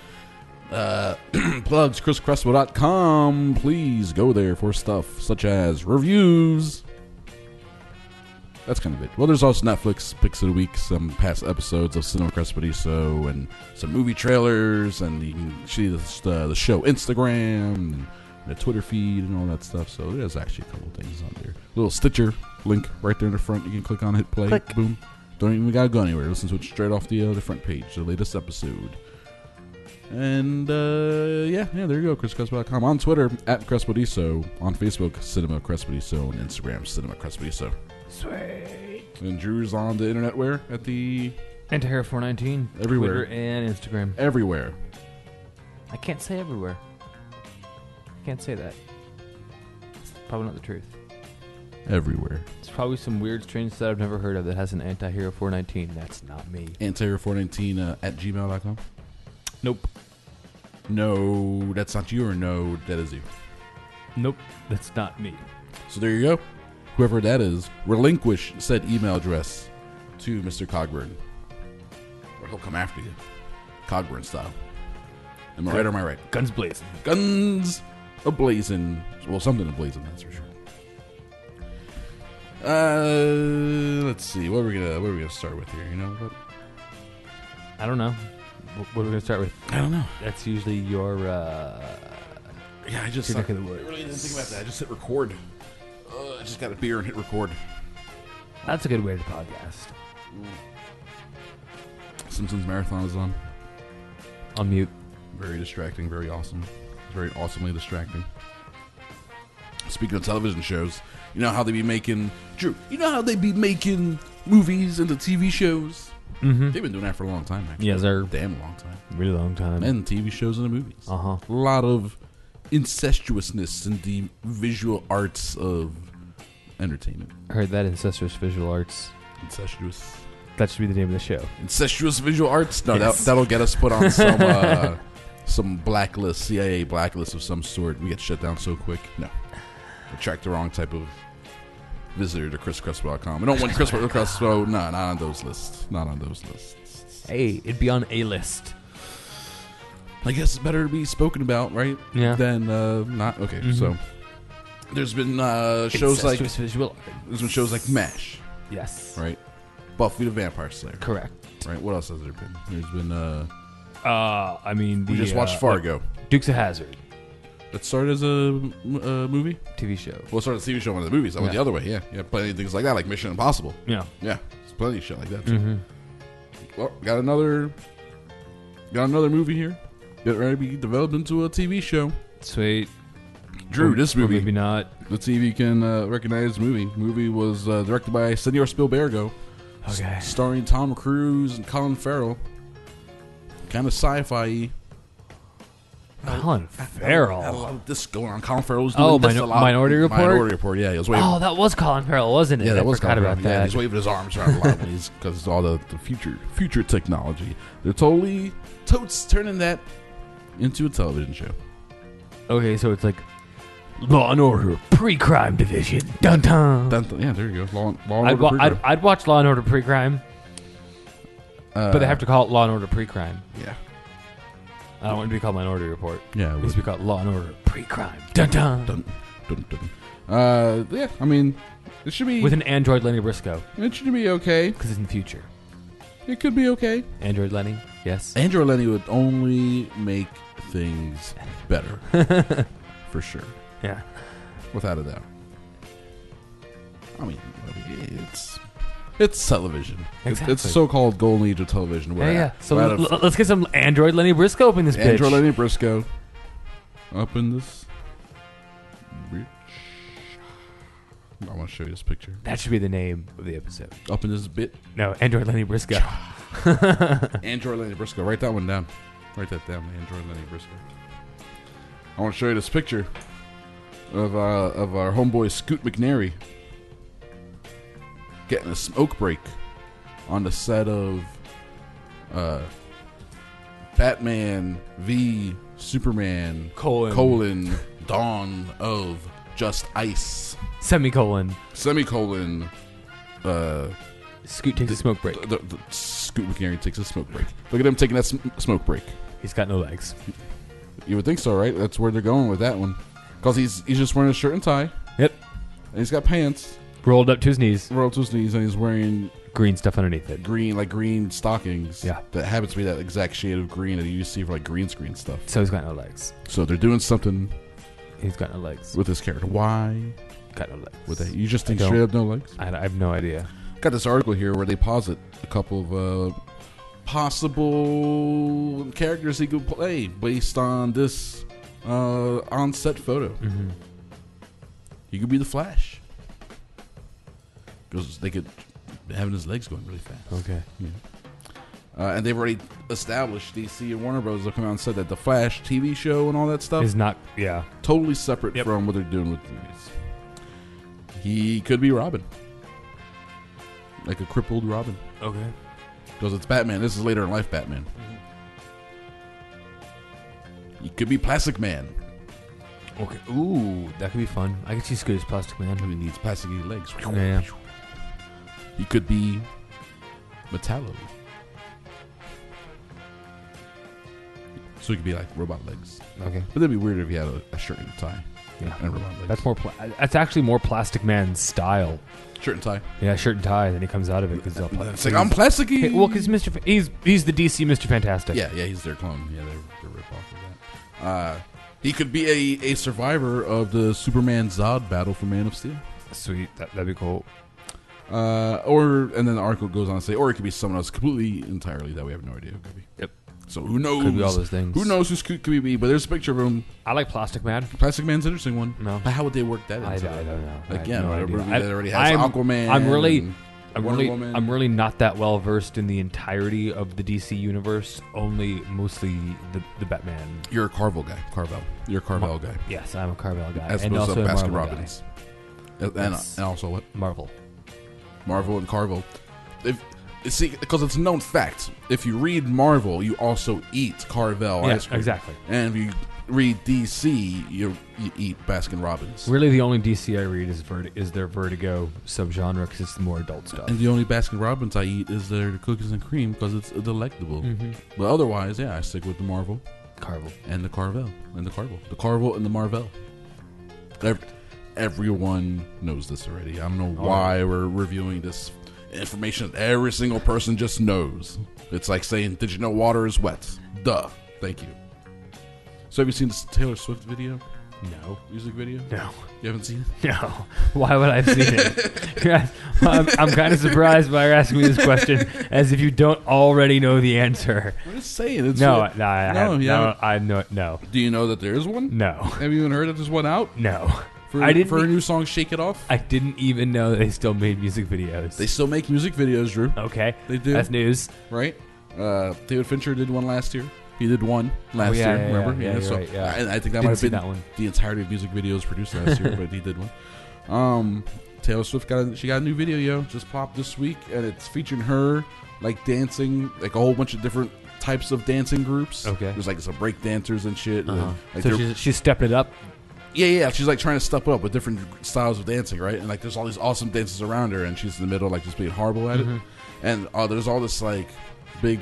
Plugs, chriscrespo.com. Please go there for stuff such as reviews. That's kind of it. Well, there's also Netflix picks of the week, some past episodes of Cinema Crespodiso, and some movie trailers, and you can see the show Instagram, and the Twitter feed, and all that stuff. So there's actually a couple things on there. Little Stitcher link right there in the front. You can click on, hit play, click. Boom. Don't even gotta go anywhere. Listen to it straight off the front page, the latest episode. And yeah, there you go, chriscrespo.com. On Twitter, @Crespodiso. On Facebook, Cinema Crespodiso. On Instagram, Cinema Crespodiso. Sweet. And Drew's on the internet where? At the Antihero419. Everywhere. Twitter and Instagram. Everywhere. I can't say everywhere. Can't say that. It's probably not the truth. Everywhere. It's probably some weird, strange that I've never heard of that has an Antihero419. That's not me. Antihero419 at gmail.com. Nope. No, that's not you, or no, that is you? Nope, that's not me. So there you go. Whoever that is, relinquish said email address to Mr. Cogburn, or he'll come after you, Cogburn style. Am I right or am I right? Guns blazing. Guns a-blazing. Well, something a-blazing, that's for sure. Let's see. What are we gonna start with here? You know what? I don't know. What are we gonna start with? I don't know. That's usually your. Yeah, I just. I really didn't think about that. I just hit record. I just got a beer and hit record. That's a good way to podcast. Simpsons Marathon is on. On mute. Very distracting. Very awesome. Very awesomely distracting. Speaking of television shows, you know how they be making Drew? You know how they be making movies into TV shows? Mm-hmm. They've been doing that for a long time, actually. Yes, sir. Damn long time. Really long time. And TV shows and the movies. Uh-huh. A lot of incestuousness in the visual arts of entertainment. I heard that, incestuous visual arts. Incestuous. That should be the name of the show. Incestuous visual arts? No, yes. that'll get us put on some blacklist, CIA blacklist of some sort. We get shut down so quick. No. Attract the wrong type of visitor to chriscrespo.com. I don't want Chris Crespo. No, not on those lists. Not on those lists. Hey, it'd be on a list. I guess it's better to be spoken about, right? Yeah. Than not. Okay, so there's been shows like MASH. Yes. Right. Buffy the Vampire Slayer. Correct. Right. What else has there been? There's been. I mean, we just watched Fargo. Dukes of Hazzard. That started as a movie? TV show. Well, it started as a TV show, one of the movies. I went the other way, yeah. Yeah, plenty of things like that, like Mission Impossible. Yeah. Yeah, there's plenty of shit like that, too. Well, got another movie here. Get ready to be developed into a TV show. Sweet. Drew, this movie. Or maybe not. Let's see if you can recognize the movie. The movie was directed by Senor Spielbergo. Okay. Starring Tom Cruise and Colin Farrell. Kind of sci-fi-y. Colin Farrell. Had a lot of this going on. Colin Farrell was doing this a lot. Minority Report? Minority Report, yeah. He was waving. Oh, that was Colin Farrell, wasn't it? Yeah, that was Colin Farrell. about that. Yeah, he's waving his arms around a lot because it's all the future technology. They're totes turning that into a television show. Okay, so it's like Law and Order Pre-Crime Division. Dun dun. Yeah, there you go. Law and Order Pre-Crime. I'd watch Law and Order Pre-Crime, but they have to call it Law and Order Pre-Crime. Yeah. I don't want it to be called Minority Report. Yeah, it needs to be called Law and Order Pre-Crime. Dun dun. Dun dun dun. Yeah, I mean, it should be with an android Lenny Briscoe. It should be okay because it's in the future. It could be okay. Android Lenny, yes. Android Lenny would only make things better. For sure. Yeah. Without a doubt. I mean, it's television. Exactly. It's so-called golden age of television. Yeah. So let's get some Android Lenny Briscoe up in this bitch. Android Lenny Briscoe up in this bitch. I want to show you this picture. That should be the name of the episode. Up in this bit? No, Android Lenny Briscoe. Android Lenny Briscoe. Write that one down. Write that down, Android Lenny Briscoe. I want to show you this picture of our homeboy Scoot McNairy getting a smoke break on the set of Batman v Superman colon Dawn of Just Ice semicolon Scoot takes a smoke break. Scoot McNairy takes a smoke break. Look at him taking that smoke break. He's got no legs. You would think so, right? That's where they're going with that one. Because he's just wearing a shirt and tie. Yep. And he's got pants. Rolled up to his knees. And he's wearing... green stuff underneath it. Green stockings. Yeah. That happens to be that exact shade of green that you see for like green screen stuff. So he's got no legs. So they're doing something... He's got no legs. With his character. Why? Got no legs. With that? You just think straight up no legs? I have no idea. Got this article here where they posit a couple of possible characters he could play based on this on-set photo. Mm-hmm. He could be the Flash. Because they could having his legs going really fast. Okay. Yeah. And they've already established, DC and Warner Bros. Have come out and said that the Flash TV show and all that stuff is not, totally separate from what they're doing with the movies. He could be Robin. Like a crippled Robin. Okay. Because it's Batman. This is later in life Batman. Mm-hmm. He could be Plastic Man. Okay. Ooh, that could be fun. I could see Scoot as Plastic Man. He needs plasticky legs. Yeah. He could be Metallo. So he could be like robot legs. Okay. But that'd be weird if he had a shirt and a tie. Yeah. And robot legs. That's more. That's actually more Plastic Man's style. Shirt and tie. Yeah, shirt and tie. Then he comes out of it because it's like I'm plasticky. Well, because he's the DC Mr. Fantastic. Yeah, he's their clone. Yeah, they're rip off of that. He could be a survivor of the Superman Zod battle for Man of Steel. Sweet, that'd be cool. And then the article goes on to say, or it could be someone else completely entirely that we have no idea who could be. Yep. So who knows? Could be all those things. Who knows who Scoot could be? But there's a picture of him. I like Plastic Man. Plastic Man's an interesting one. No. But how would they work that into I don't know. Again, no whatever movie idea. that already has Aquaman. I'm really not that well versed in the entirety of the DC universe. Mostly the Batman. You're a Carvel guy. You're a Carvel guy. Yes, I'm a Carvel guy. As and opposed also to a Baskin Marvel Robbins. guy. And also what? Marvel and Carvel. See, because it's a known fact. If you read Marvel, you also eat Carvel ice cream. Exactly. And if you read DC, you eat Baskin Robbins. Really, the only DC I read is their Vertigo subgenre because it's the more adult stuff. And the only Baskin Robbins I eat is their cookies and cream because it's delectable. Mm-hmm. But otherwise, I stick with the Marvel, Carvel, and the Carvel, and the Carvel, the Carvel and the Marvel. Everyone knows this already. I don't know why we're reviewing this information that every single person just knows. It's like saying, did you know water is wet? Duh. Thank you. So have you seen this Taylor Swift video? No. Music video? No. You haven't seen it? No. Why would I have seen it? I'm kind of surprised by you asking me this question as if you don't already know the answer. I'm just saying. It's no. Do you know that there is one? No. Have you even heard that there's one out? No. For a new song, Shake It Off? I didn't even know that they still made music videos. They still make music videos, Drew. Okay. They do. That's news. Right? David Fincher did one last year. He did one last year, remember? Yeah, so right, yeah. I think that might have been the entirety of music videos produced last year, but he did one. Taylor Swift got a new video, just popped this week, and it's featuring her like dancing, like a whole bunch of different types of dancing groups. Okay. There's like some break dancers and shit. Uh-huh. And, so she's stepping it up. Yeah. She's like trying to step up with different styles of dancing, right? And like there's all these awesome dances around her, and she's in the middle, like just being horrible at it. And there's all this like big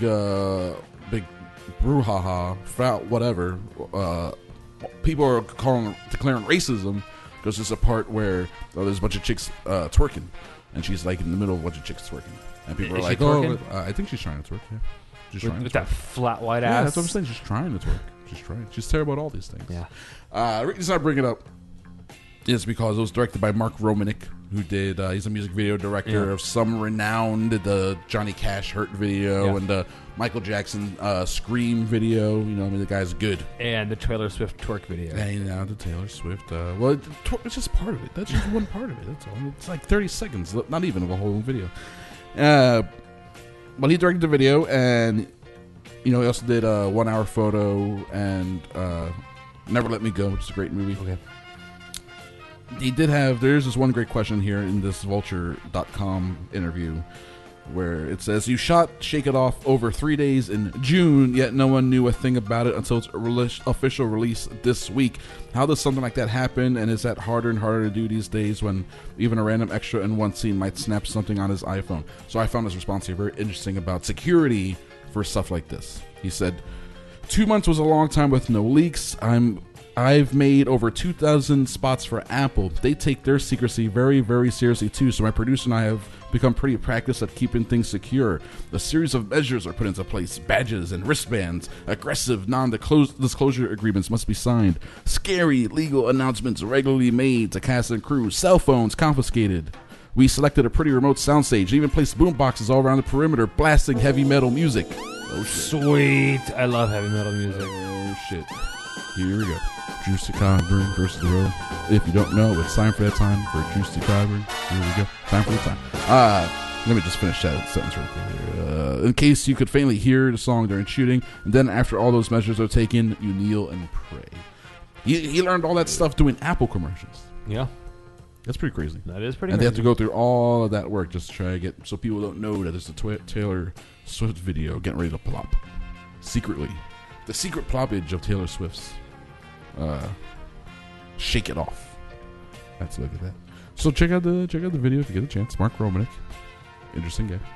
brouhaha, whatever. People are declaring racism because there's a part where there's a bunch of chicks twerking, and she's like in the middle of a bunch of chicks twerking, and people are Is like, she "Oh, twerking? I think she's trying to twerk." Yeah, she's trying With to that twerk. flat white Yeah, ass. that's what I'm saying. She's trying to twerk. She's trying. She's terrible at all these things. Yeah. The reason I bring it up is because it was directed by Mark Romanek, who did. He's a music video director of some renowned the Johnny Cash "Hurt" video and the Michael Jackson "Scream" video. You know, I mean, the guy's good. And the Taylor Swift twerk video. And the Taylor Swift. Well, it's just part of it. That's just one part of it. That's all. It's like 30 seconds, not even of a whole video. But he directed the video, and he also did a 1 hour photo and Never Let Me Go, which is a great movie. Okay. He did have. There's this one great question here in this Vulture.com interview where it says, "You shot Shake It Off over 3 days in June, yet no one knew a thing about it until its official release this week. How does something like that happen, and is that harder and harder to do these days when even a random extra in one scene might snap something on his iPhone?" So I found his response here very interesting about security for stuff like this. He said, 2 months was a long time with no leaks. I've made over 2,000 spots for Apple. They take their secrecy very, very seriously too, so my producer and I have become pretty practiced at keeping things secure. A series of measures are put into place. Badges and wristbands. Aggressive non-disclosure agreements must be signed. Scary legal announcements regularly made to cast and crew. Cell phones confiscated. We selected a pretty remote soundstage and even placed boom boxes all around the perimeter, blasting heavy metal music. Oh, shit. Sweet. I love heavy metal music. Oh, shit. Here we go. Juicy Cogburn versus the Road. If you don't know, it's time for that time for Juicy Cogburn. Here we go. Time for the time. Let me just finish that sentence real quick here. In case you could faintly hear the song during shooting, and then after all those measures are taken, you kneel and pray. He learned all that stuff doing Apple commercials. Yeah. That's pretty crazy. That is pretty And crazy. they have to go through all of that work just to try to get, so people don't know that there's a Taylor Swift video getting ready to plop. Secretly. The secret ploppage of Taylor Swift's Shake It Off. Let's look at that. So check out the video if you get a chance. Mark Romanek. Interesting guy.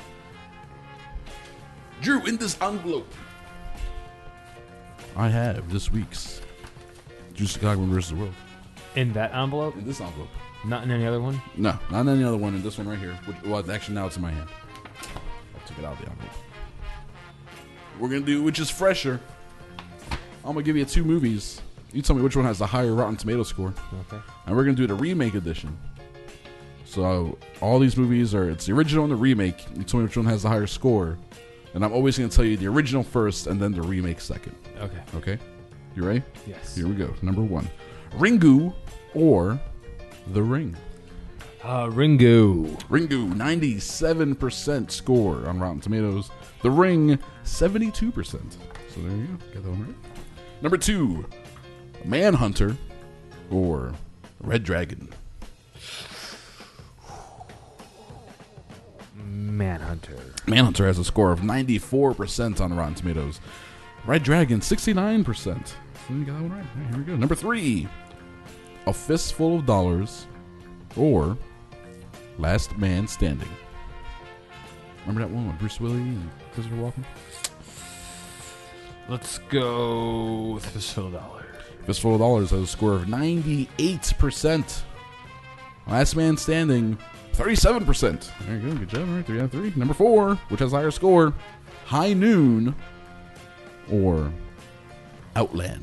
Drew, in this envelope, I have this week's Juicy Cogburn versus the World. In that envelope? In this envelope. Not in any other one? No, not in any other one. In this one right here. Well, actually, now it's in my hand. I took it out of the envelope. We're going to do which is fresher. I'm going to give you 2 movies. You tell me which one has the higher Rotten Tomato score. Okay. And we're going to do the remake edition. So all these movies it's the original and the remake. You tell me which one has the higher score. And I'm always going to tell you the original first and then the remake second. Okay. Okay? You ready? Yes. Here we go. Number 1. Ringu or The Ring? Ringu. Ringu, 97% score on Rotten Tomatoes. The Ring, 72%. So there you go. Get that one right. Number 2, Manhunter or Red Dragon? Manhunter. Manhunter has a score of 94% on Rotten Tomatoes. Red Dragon, 69%. So you got that one right. Here we go. Number 3, A Fistful of Dollars or Last Man Standing. Remember that one with Bruce Willis and Christopher Walken? Let's go with Fistful of Dollars. Fistful of Dollars has a score of 98%. Last Man Standing, 37%. There you go. Good job. All right, 3 out of 3. Number 4, which has a higher score, High Noon or Outland.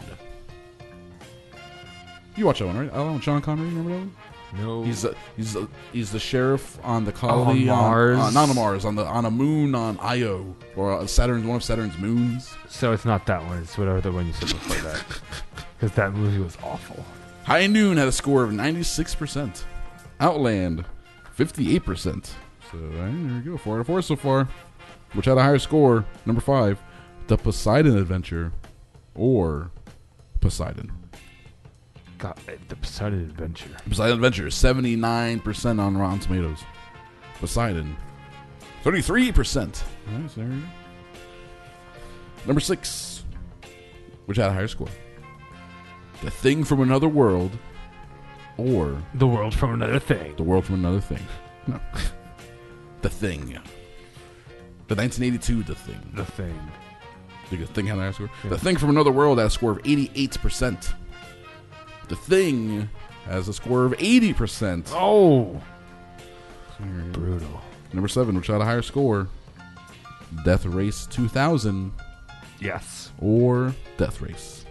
You watch that one, right? Outland with Sean Connery. Remember that one? No. He's the sheriff on the colony on Mars. Not on Mars, on a moon on Io, or Saturn, one of Saturn's moons. So it's not that one. It's whatever the one you said before that. Because that movie was awful. High Noon had a score of 96%. Outland, 58%. So there we go. 4 out of 4 so far. Which had a higher score? Number 5, The Poseidon Adventure or Poseidon. God, The Poseidon Adventure. Poseidon Adventure, 79% on Rotten Tomatoes. Poseidon, 33%. All right, so there we go. Number 6, which had a higher score. The Thing from Another World or The World from Another Thing. The World from Another Thing. No. The Thing. The 1982 The Thing. The Thing. The Thing had a higher score. Yeah. The Thing from Another World had a score of 88%. The Thing has a score of 80%. Oh. Brutal. Number 7, which had a higher score. Death Race 2000. Yes. Or Death Race.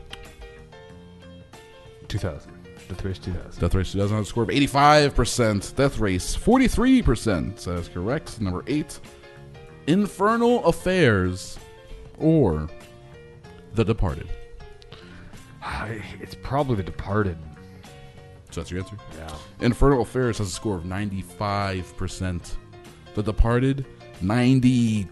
2000. Death Race 2000. Death Race 2000 has a score of 85%. Death Race 43%. So that's correct. Number 8, Infernal Affairs or The Departed. It's probably The Departed. So that's your answer? Yeah. Infernal Affairs has a score of 95%. The Departed, 92%.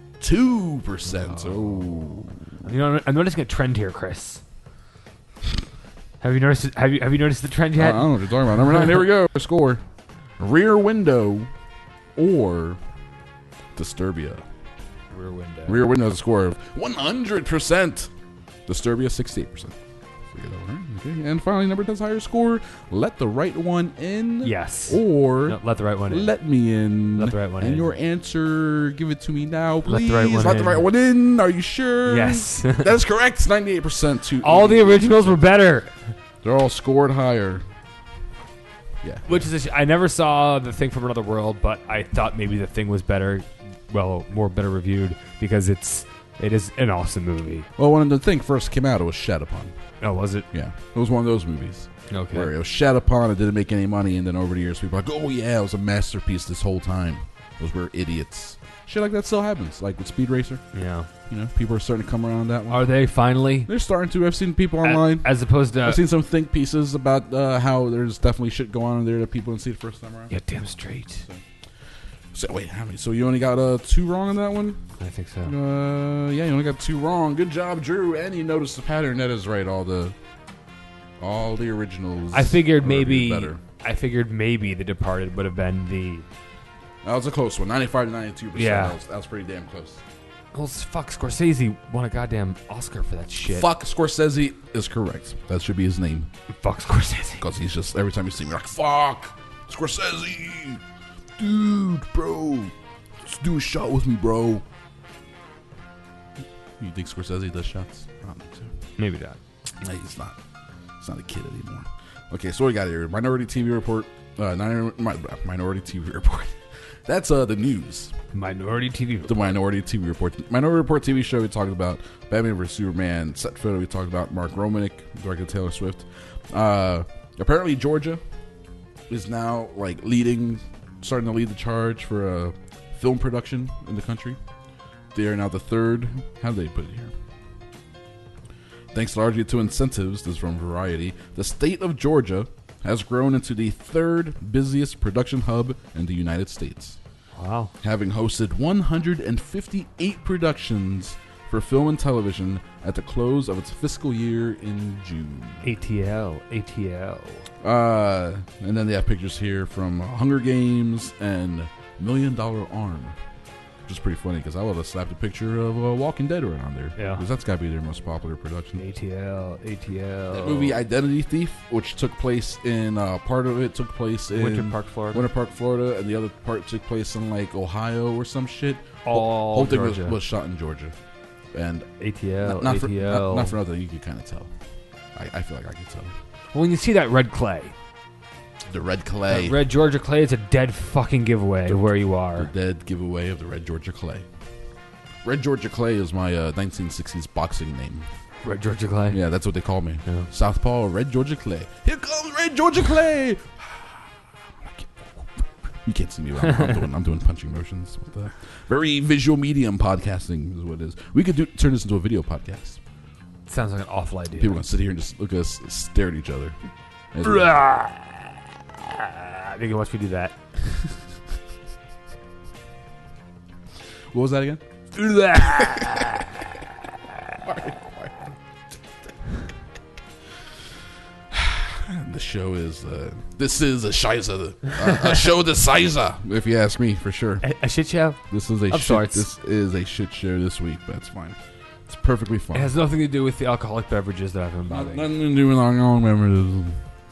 Oh. You know, I'm noticing a trend here, Chris. Have you noticed? Have you noticed the trend yet? I don't know what you're talking about. Number 9. Here we go. Score: Rear Window or Disturbia. Rear Window. Rear Window has a score of 100%. Disturbia 68%. Okay. And finally, number 10's higher score: Let the Right One In. Yes. Or no, Let the Right One In. Let Me In. Let the Right One In. And your answer, give it to me now, please. Let the Right One In. Are you sure? Yes. That is correct. It's 98% to all the originals were better. They're all scored higher. Yeah. Which is I never saw The Thing from Another World, but I thought maybe The Thing was better, better reviewed because it is an awesome movie. Well, when The Thing first came out, it was shat upon. Oh, was it? Yeah. It was one of those movies. Okay. Where it was shat upon, it didn't make any money, and then over the years, people were like, oh yeah, it was a masterpiece this whole time. Those were idiots. Shit like that still happens, like with Speed Racer. Yeah. You know, people are starting to come around that one. Are they finally? They're starting to. I've seen people online. As opposed to... I've seen some think pieces about how there's definitely shit going on in there that people didn't see the first time around. Yeah, damn straight. So wait, how many? So you only got 2 wrong on that one? I think so. Yeah, you only got 2 wrong. Good job, Drew. And you noticed the pattern. That is right. All the originals. I figured maybe better. The Departed would have been the... That was a close one. 95 to 92%. Yeah. That was pretty damn close. Well, fuck, Scorsese won a goddamn Oscar for that shit. Fuck Scorsese is correct. That should be his name. Fuck Scorsese. Because he's just, every time you see me, you're like, fuck Scorsese. Dude, bro. Just do a shot with me, bro. You think Scorsese does shots? I don't think so. Maybe not. No, he's not. He's not a kid anymore. Okay, so what we got here? Minority TV Report. Minority TV Report. That's the news. Minority TV Report. The Minority TV Report. Minority Report TV show, we talked about Batman vs. Superman. Set photo, we talked about Mark Romanek, directed Taylor Swift. Apparently Georgia is now starting to lead the charge for film production in the country. They are now the 3rd. How do they put it here? Thanks largely to incentives, this is from Variety, the state of Georgia has grown into the 3rd busiest production hub in the United States. Wow. Having hosted 158 productions for film and television at the close of its fiscal year in June. ATL. And then they have pictures here from Hunger Games and $1 Million Arm. Which is pretty funny because I would have slapped a picture of Walking Dead around there. Yeah. Because that's got to be their most popular production. ATL. That movie Identity Thief, which took place in, part of it took place in Winter Park, Florida. And the other part took place in Ohio or some shit. Whole thing was shot in Georgia. And ATL. Not for nothing, you could kind of tell. I feel like I could tell. When you see that red clay. The red clay. That red Georgia clay is a dead fucking giveaway of where you are. The dead giveaway of the red Georgia clay. Red Georgia Clay is my 1960s boxing name. Red Georgia Clay? Yeah, that's what they call me. Yeah. Southpaw Red Georgia Clay. Here comes Red Georgia Clay! You can't see me. I'm doing punching motions with that. Very visual medium podcasting is what it is. We could turn this into a video podcast. Sounds like an awful idea. People are going to sit here and just look at us stare at each other. You can watch me do that. What was that again? The show is this is a shiza, a show the sizer, if you ask me, for sure. A shit show. This is a shit show this week, but it's fine. It's perfectly fine. It has nothing to do with the alcoholic beverages that I've been buying. Nothing to do with alcoholic beverages.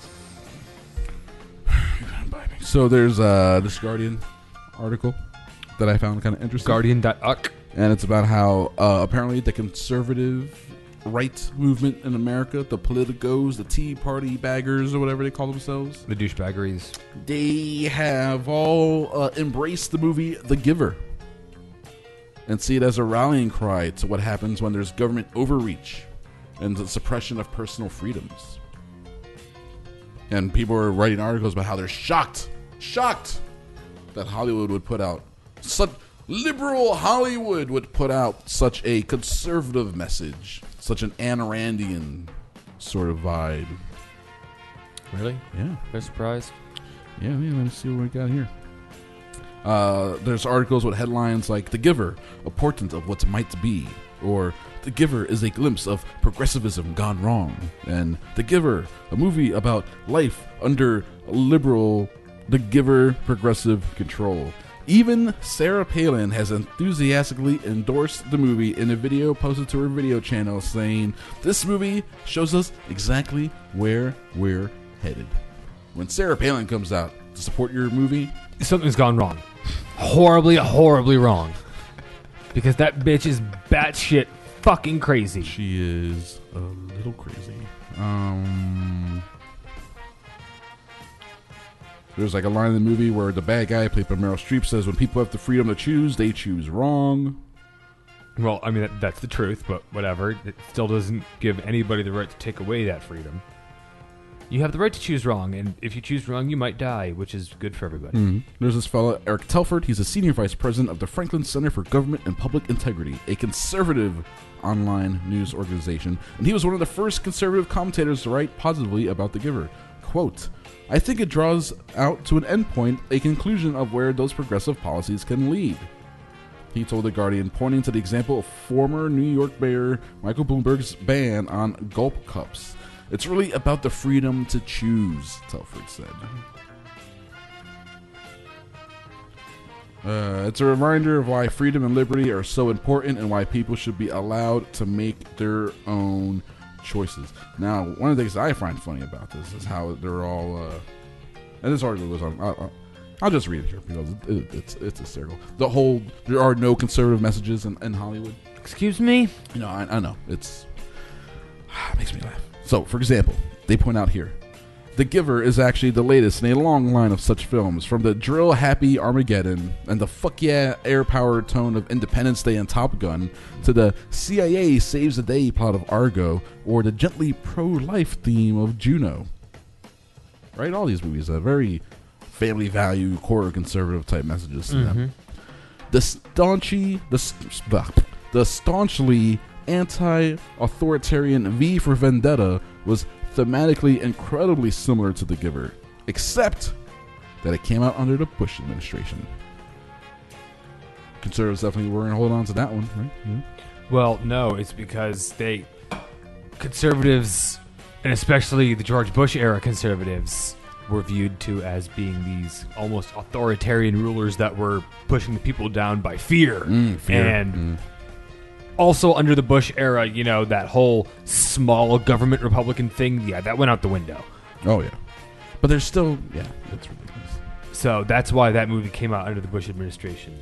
So there's this Guardian article that I found kind of interesting. Guardian.uck. And it's about how apparently the conservative alt-right movement in America, the politicos, the Tea Party baggers, or whatever they call themselves. The douchebaggeries. They have all embraced the movie The Giver and see it as a rallying cry to what happens when there's government overreach and the suppression of personal freedoms. And people are writing articles about how they're shocked that Hollywood would put out such liberal Hollywood would put out such a conservative message, such an Ayn Randian sort of vibe. Really? Yeah. They're surprised. Yeah, let me see what we got here. There's articles with headlines like "The Giver, a portent of what might be," or "The Giver is a glimpse of progressivism gone wrong," and "The Giver, a movie about life under liberal, The Giver progressive control." Even Sarah Palin has enthusiastically endorsed the movie in a video posted to her video channel, saying, "This movie shows us exactly where we're headed." When Sarah Palin comes out to support your movie, something's gone wrong. Horribly, horribly wrong. Because that bitch is batshit fucking crazy. She is a little crazy. There's like a line in the movie where the bad guy, played by Meryl Streep, says, "When people have the freedom to choose, they choose wrong." Well, I mean, that's the truth, but whatever. It still doesn't give anybody the right to take away that freedom. You have the right to choose wrong, and if you choose wrong, you might die, which is good for everybody. Mm-hmm. There's this fellow, Eric Telford. He's a senior vice president of the Franklin Center for Government and Public Integrity, a conservative online news organization, and he was one of the first conservative commentators to write positively about The Giver. Quote, "I think it draws out to an endpoint a conclusion of where those progressive policies can lead," he told The Guardian, pointing to the example of former New York Mayor Michael Bloomberg's ban on gulp cups. "It's really about the freedom to choose," Telford said. It's a reminder of why freedom and liberty are so important and why people should be allowed to make their own choices. Now, one of the things I find funny about this is how they're all, and this article goes on. I'll just read it here because it's hysterical. The whole there are no conservative messages in Hollywood. Excuse me? You know, I know it makes me laugh. So, for example, they point out here, The Giver is actually the latest in a long line of such films, from the drill-happy Armageddon and the fuck-yeah air-powered tone of Independence Day and Top Gun to the CIA Saves the Day plot of Argo or the gently pro-life theme of Juno. Right? All these movies have very family value, core conservative type messages to them. The staunchly anti-authoritarian V for Vendetta was thematically incredibly similar to The Giver, except that it came out under the Bush administration. Conservatives definitely weren't holding on to that one, right? Mm-hmm. Well, no, it's because conservatives, and especially the George Bush era conservatives, were viewed to as being these almost authoritarian rulers that were pushing the people down by fear. And also under the Bush era, you know, that whole small government Republican thing, yeah, that went out the window. Oh, yeah. But there's still, yeah, it's ridiculous. So that's why that movie came out under the Bush administration.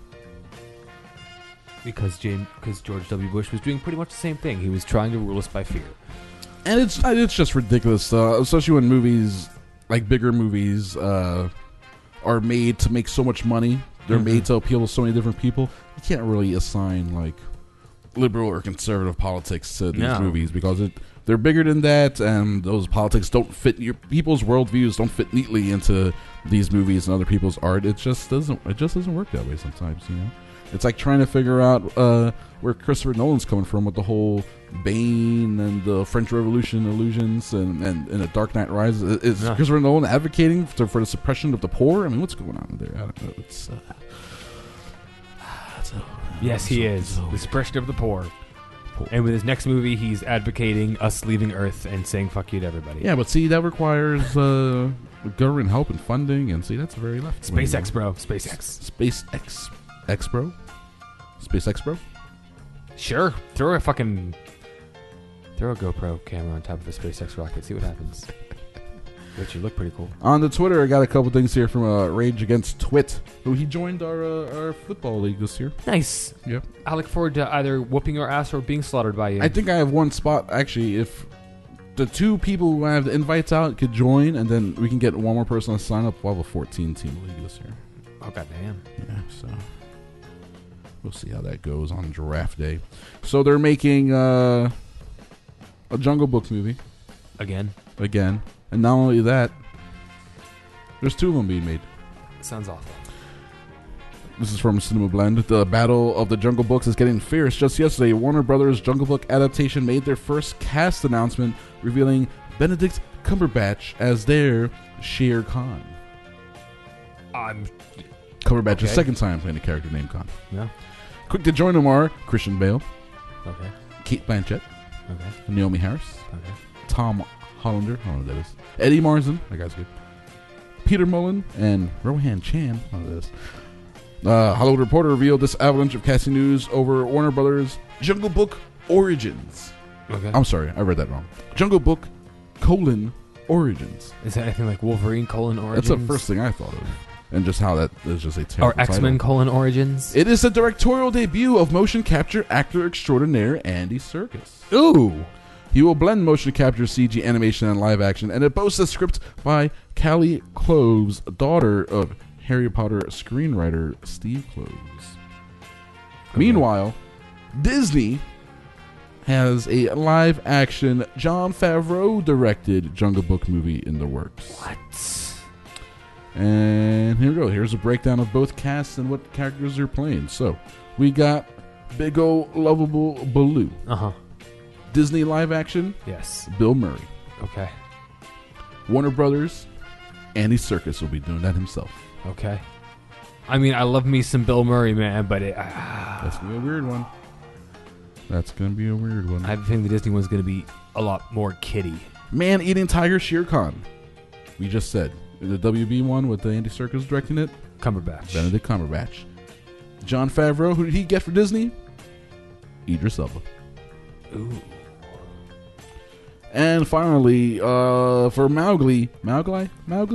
Because George W. Bush was doing pretty much the same thing. He was trying to rule us by fear. And it's just ridiculous, especially when movies, like bigger movies, are made to make so much money. They're made to appeal to so many different people. You can't really assign, like, liberal or conservative politics to these movies because they're bigger than that, and those politics don't fit. Your people's worldviews don't fit neatly into these movies and other people's art. It just doesn't work that way sometimes, you know. It's like trying to figure out where Christopher Nolan's coming from with the whole Bane and the French Revolution illusions and The Dark Knight Rises. Is Christopher Nolan advocating for the suppression of the poor? I mean, what's going on there? I don't know. It's yes, he is. The suppression of the poor. And with his next movie, he's advocating us leaving Earth and saying fuck you to everybody. Yeah, but see, that requires government help and funding, and see, that's very left. SpaceX, bro. SpaceX. SpaceX, bro? SpaceX, bro? Sure. Throw a GoPro camera on top of a SpaceX rocket. See what happens. Which would look pretty cool. On the Twitter, I got a couple things here from Rage Against Twit, who he joined our football league this year. Nice. Yep. I look forward to either whooping your ass or being slaughtered by you. I think I have one spot, actually, if the 2 people who have the invites out could join, and then we can get one more person to sign up. We'll have a 14-team league this year. Oh, goddamn. Yeah, so we'll see how that goes on draft day. So they're making a Jungle Book movie. Again. And not only that, there's 2 of them being made. Sounds awful. This is from Cinema Blend. The Battle of the Jungle Books is getting fierce. Just yesterday, Warner Brothers' Jungle Book adaptation made their first cast announcement, revealing Benedict Cumberbatch as their Shere Khan. Cumberbatch's second time playing a character named Khan. Yeah. Quick to join them are Christian Bale. Okay. Kate Blanchett. Okay. Naomi Harris. Okay. Tom Hollander. I don't know who that is. Eddie Marsan. That guy's good. Peter Mullen and Rohan Chan. I don't know who that is. Hollywood Reporter revealed this avalanche of casting news over Warner Brothers' Jungle Book Origins. Okay. I'm sorry, I read that wrong. Jungle Book : Origins. Is that anything like Wolverine : Origins? That's the first thing I thought of. And just how that is just a terrible Or X-Men : title. Origins? It is the directorial debut of motion capture actor extraordinaire Andy Serkis. Ooh! He will blend motion capture, CG, animation, and live action, and it boasts a script by Callie Cloves, daughter of Harry Potter screenwriter Steve Cloves. Okay. Meanwhile, Disney has a live-action Jon Favreau-directed Jungle Book movie in the works. What? And here we go. Here's a breakdown of both casts and what characters they're playing. So, we got big ol' lovable Baloo. Uh-huh. Disney live action? Yes. Bill Murray. Okay. Warner Brothers, Andy Serkis will be doing that himself. Okay. I mean, I love me some Bill Murray, man, but that's going to be a weird one. That's going to be a weird one. I have a feeling the Disney one's going to be a lot more kiddie. Man-eating tiger Shere Khan. We just said. The WB one with Andy Serkis directing it. Cumberbatch. Benedict Cumberbatch. Jon Favreau, who did he get for Disney? Idris Elba. Ooh. And finally, for Mowgli. Mowgli?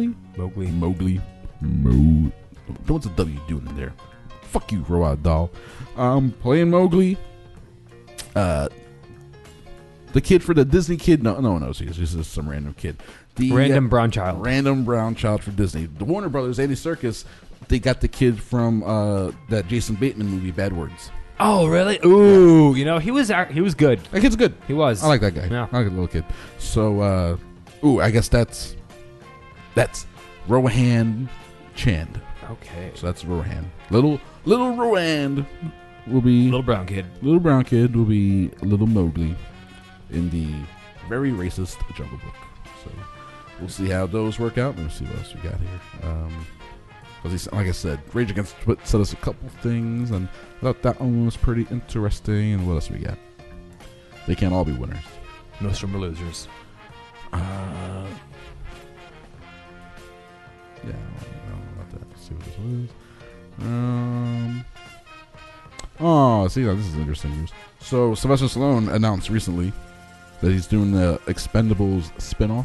What's the W doing in there? Fuck you, Roald Dahl. Playing Mowgli. The kid for the Disney kid. No, he's just some random kid. The random brown child. Random brown child for Disney. The Warner Brothers, Andy Serkis, they got the kid from that Jason Bateman movie, Bad Words. Oh, really? Ooh, you know, he was good. That kid's good. He was. I like that guy. Yeah. I like the little kid. So, I guess that's Rohan Chand. Okay. So that's Rohan. Little Rohan will be little brown kid. Little brown kid will be little Mowgli in the very racist Jungle Book. So we'll see how those work out. Let me see what else we got here. Like I said, Rage Against Twit said us a couple things, and I thought that one was pretty interesting. And what else we got? They can't all be winners. Most of them are losers. Yeah, I don't know about that. Let's see what this one is. See, this is interesting news. So Sylvester Stallone announced recently that he's doing the Expendables spinoff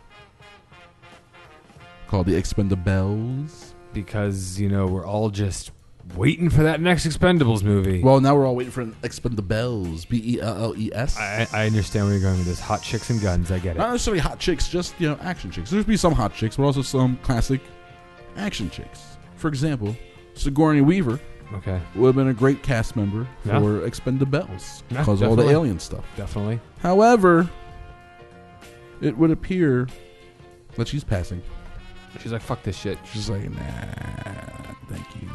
called The Expendables. Because, you know, we're all just waiting for that next Expendables movie. Well, now we're all waiting for Expendables. Belles. I understand where you're going with this. Hot chicks and guns. I get it. Not necessarily hot chicks, just, action chicks. There's be some hot chicks, but also some classic action chicks. For example, Sigourney Weaver. Okay. Would have been a great cast member for Expendables because of all the alien stuff. Definitely. However, it would appear that she's passing. She's like, fuck this shit. She's like, nah, thank you.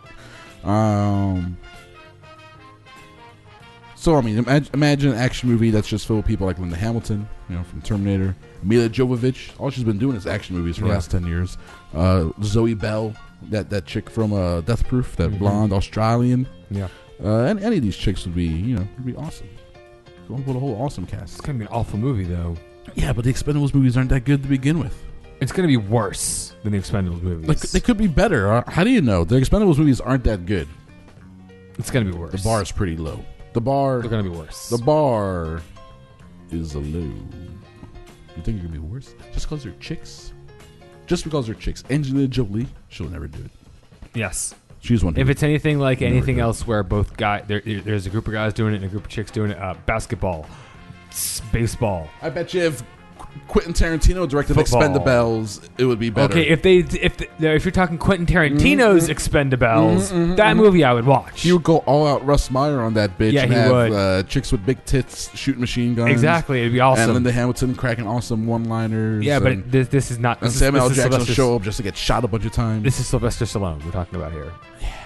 So, I mean, imagine an action movie that's just filled with people like Linda Hamilton, from Terminator. Mila Jovovich. All she's been doing is action movies for the last 10 years. Zoe Bell, that chick from Death Proof, that blonde Australian. Yeah. And any of these chicks would be, would be awesome. Going with a whole awesome cast. It's going to be an awful movie, though. Yeah, but the Expendables movies aren't that good to begin with. It's going to be worse than the Expendables movies. Like, they could be better. How do you know? The Expendables movies aren't that good. It's going to be worse. The bar is pretty low. They're going to be worse. The bar is low. You think you're gonna be worse just because they're chicks? Just because they're chicks. Angelina Jolie, she'll never do it. Yes. She's one. If it's anything like anything else where both there's a group of guys doing it and a group of chicks doing it, basketball, baseball. I bet you if Quentin Tarantino directed Football. Expendables, it would be better. Okay, if you're talking Quentin Tarantino's Expendables, that movie I would watch. He would go all out Russ Meyer on that bitch. Yeah, and he have, would. Chicks with big tits shooting machine guns. Exactly, it'd be awesome. And Linda Hamilton cracking awesome one-liners. Yeah, but this is not. And Samuel L. Jackson will show up just to get shot a bunch of times. This is Sylvester Stallone we're talking about here.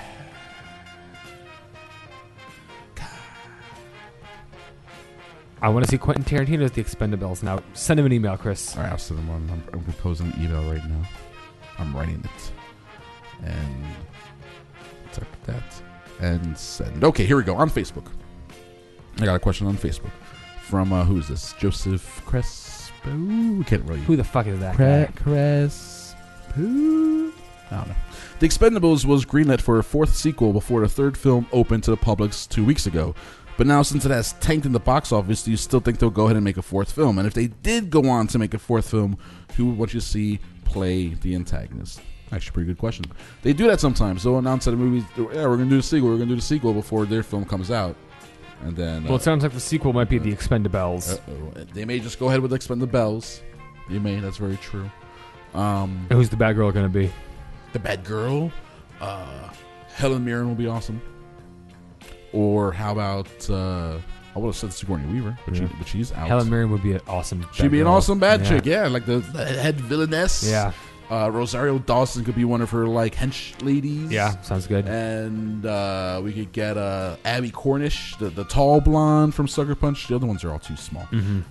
I want to see Quentin Tarantino's The Expendables now. Send him an email, Chris. All right, I'll send him one. I'm composing an email right now. I'm writing it. And type that. And send. Okay, here we go. On Facebook. I got a question on Facebook. From, who is this? Joseph Crespo? Can't really. Who the fuck is that guy? Crespo? I don't know. The Expendables was greenlit for a fourth sequel before the third film opened to the public 2 weeks ago. But now, since it has tanked in the box office, do you still think they'll go ahead and make a fourth film? And if they did go on to make a fourth film, who would want you to see play the antagonist? Actually, pretty good question. They do that sometimes. They'll announce that a movie, yeah, we're going to do the sequel. We're going to do the sequel before their film comes out. And then, well, it sounds like the sequel might be The Expendables. They may just go ahead with Expendables. They may. That's very true. Who's the bad girl going to be? The bad girl? Helen Mirren will be awesome. Or how about I would have said Sigourney Weaver, but she's out. Helen Mirren would be an awesome. She'd be an awesome bad chick, yeah, like the head villainess. Yeah. Rosario Dawson could be one of her like hench ladies. Yeah, sounds good. And we could get Abby Cornish, the tall blonde from Sucker Punch. The other ones are all too small.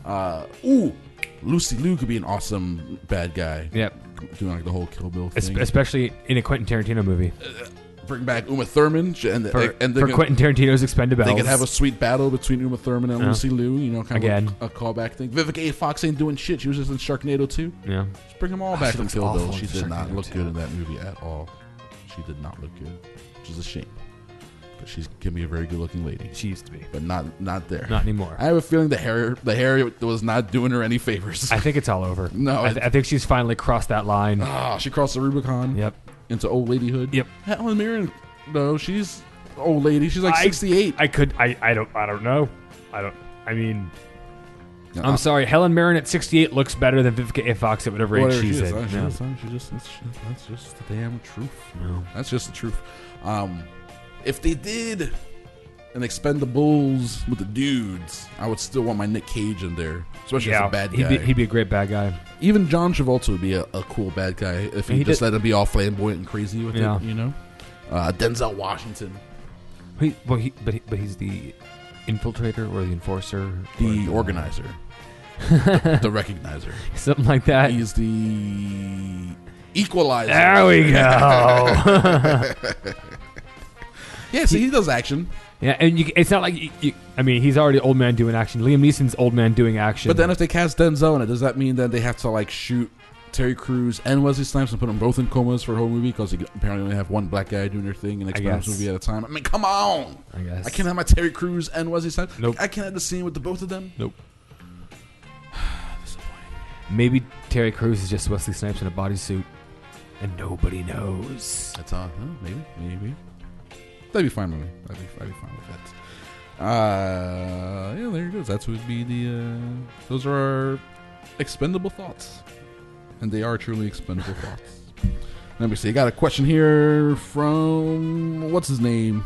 Lucy Liu could be an awesome bad guy. Yep. Doing like the whole Kill Bill thing, especially in a Quentin Tarantino movie. Bring back Uma Thurman for Quentin Tarantino's Expendables. They could have a sweet battle between Uma Thurman and Lucy Liu. You know, kind of a callback thing. Vivica A. Fox ain't doing shit. She was just in Sharknado 2. Yeah, just bring them all back from Kill Bill. She did not look good in that movie at all. She did not look good, which is a shame. But she can be a very good-looking lady. She used to be, but not there. Not anymore. I have a feeling the hair was not doing her any favors. I think it's all over. No, I think she's finally crossed that line. She crossed the Rubicon. Yep. Into old ladyhood. Yep. Helen Mirren. No, she's old lady. She's like 68. I don't know. I mean, I'm sorry. Helen Mirren at 68 looks better than Vivica A. Fox at whatever age she's in. That's just the damn truth. No. That's just the truth. If they did an Expendables with the dudes, I would still want my Nick Cage in there, especially as a bad guy. He'd be a great bad guy. Even John Travolta would be a cool bad guy if he just let him be all flamboyant and crazy with it. You know. Denzel Washington. But he's the infiltrator or the enforcer, the organizer, the recognizer, something like that. He's the equalizer. There we go. Yeah, see, he does action. Yeah, and it's not like I mean, he's already old man doing action. Liam Neeson's old man doing action. But then if they cast Denzel in it, does that mean that they have to like shoot Terry Crews and Wesley Snipes and put them both in comas for the whole movie because they apparently only have one black guy doing their thing in the Expendables movie at a time? I mean, come on! I guess I can't have my Terry Crews and Wesley Snipes. Nope. I can't have the scene with the both of them. Nope. Maybe Terry Crews is just Wesley Snipes in a bodysuit, and nobody knows. That's all. Maybe. That'd be fine with me. I'd be fine with that. Yeah, there it goes. That would be those are our expendable thoughts. And they are truly expendable thoughts. Let me see. I got a question here from what's his name?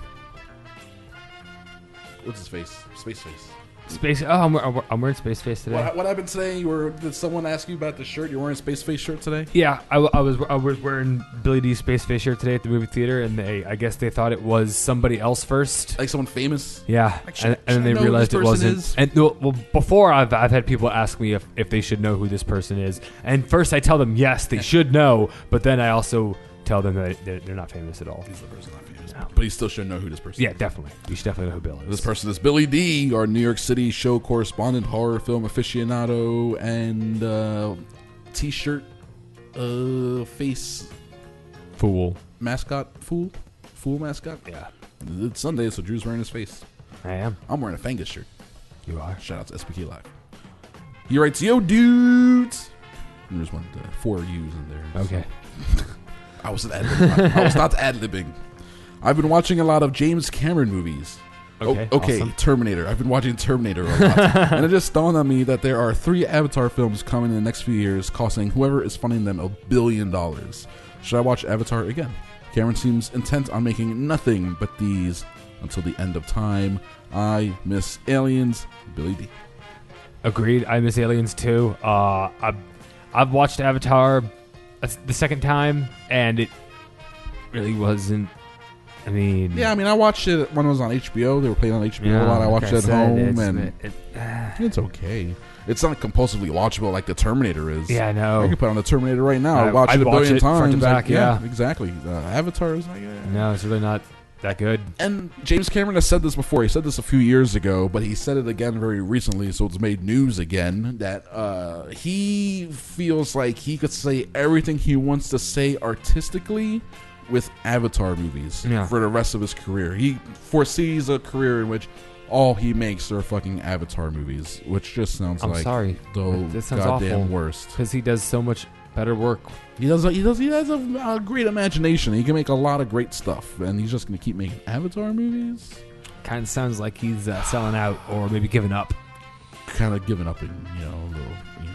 What's his face? Space Face. Space. Oh, I'm wearing Space Face today. What happened today? Did someone ask you about the shirt? You're wearing a Space Face shirt today? Yeah, I was wearing Billy D's Space Face shirt today at the movie theater, and I guess they thought it was somebody else first, like someone famous. Yeah, and then they realized it wasn't. And well, before I've had people ask me if they should know who this person is, and first I tell them yes, they should know, but then I also tell them that they're not famous at all. He's the person not famous. No. But you still should know who this person is. Yeah, definitely. You should definitely know who Bill is. This person is Billy D, our New York City show correspondent, horror film aficionado, and t-shirt face fool mascot. Fool mascot. Yeah. It's Sunday, so Drew's wearing his face. I am. I'm wearing a Fangus shirt. You are. Shout out to SPK Live. He writes, "Yo, dudes." And there's 4 U's in there. Okay. So. I was not ad-libbing. I've been watching a lot of James Cameron movies. Okay. Awesome. Terminator. I've been watching Terminator a lot. And it just dawned on me that there are 3 Avatar films coming in the next few years, costing whoever is funding them $1 billion. Should I watch Avatar again? Cameron seems intent on making nothing but these until the end of time. I miss aliens. Billy D. Agreed. I miss aliens too. I've watched Avatar the second time, and it really wasn't. I mean, I watched it when it was on HBO. They were playing on HBO a lot. I watched it at home, and it's okay. It's not compulsively watchable like the Terminator is. Yeah, I know. I can put on the Terminator right now. Watch it a billion times. Front to back, yeah, exactly. Avatar is like, no, it's really not that good. And James Cameron has said this before. He said this a few years ago, but he said it again very recently, so it's made news again, that he feels like he could say everything he wants to say artistically with Avatar movies for the rest of his career. He foresees a career in which all he makes are fucking Avatar movies, which just sounds the goddamn awful, worst. Because he does so much better work. He has a great imagination. He can make a lot of great stuff, and he's just going to keep making Avatar movies. Kind of sounds like he's selling out, or maybe giving up. Kind of giving up, and a little,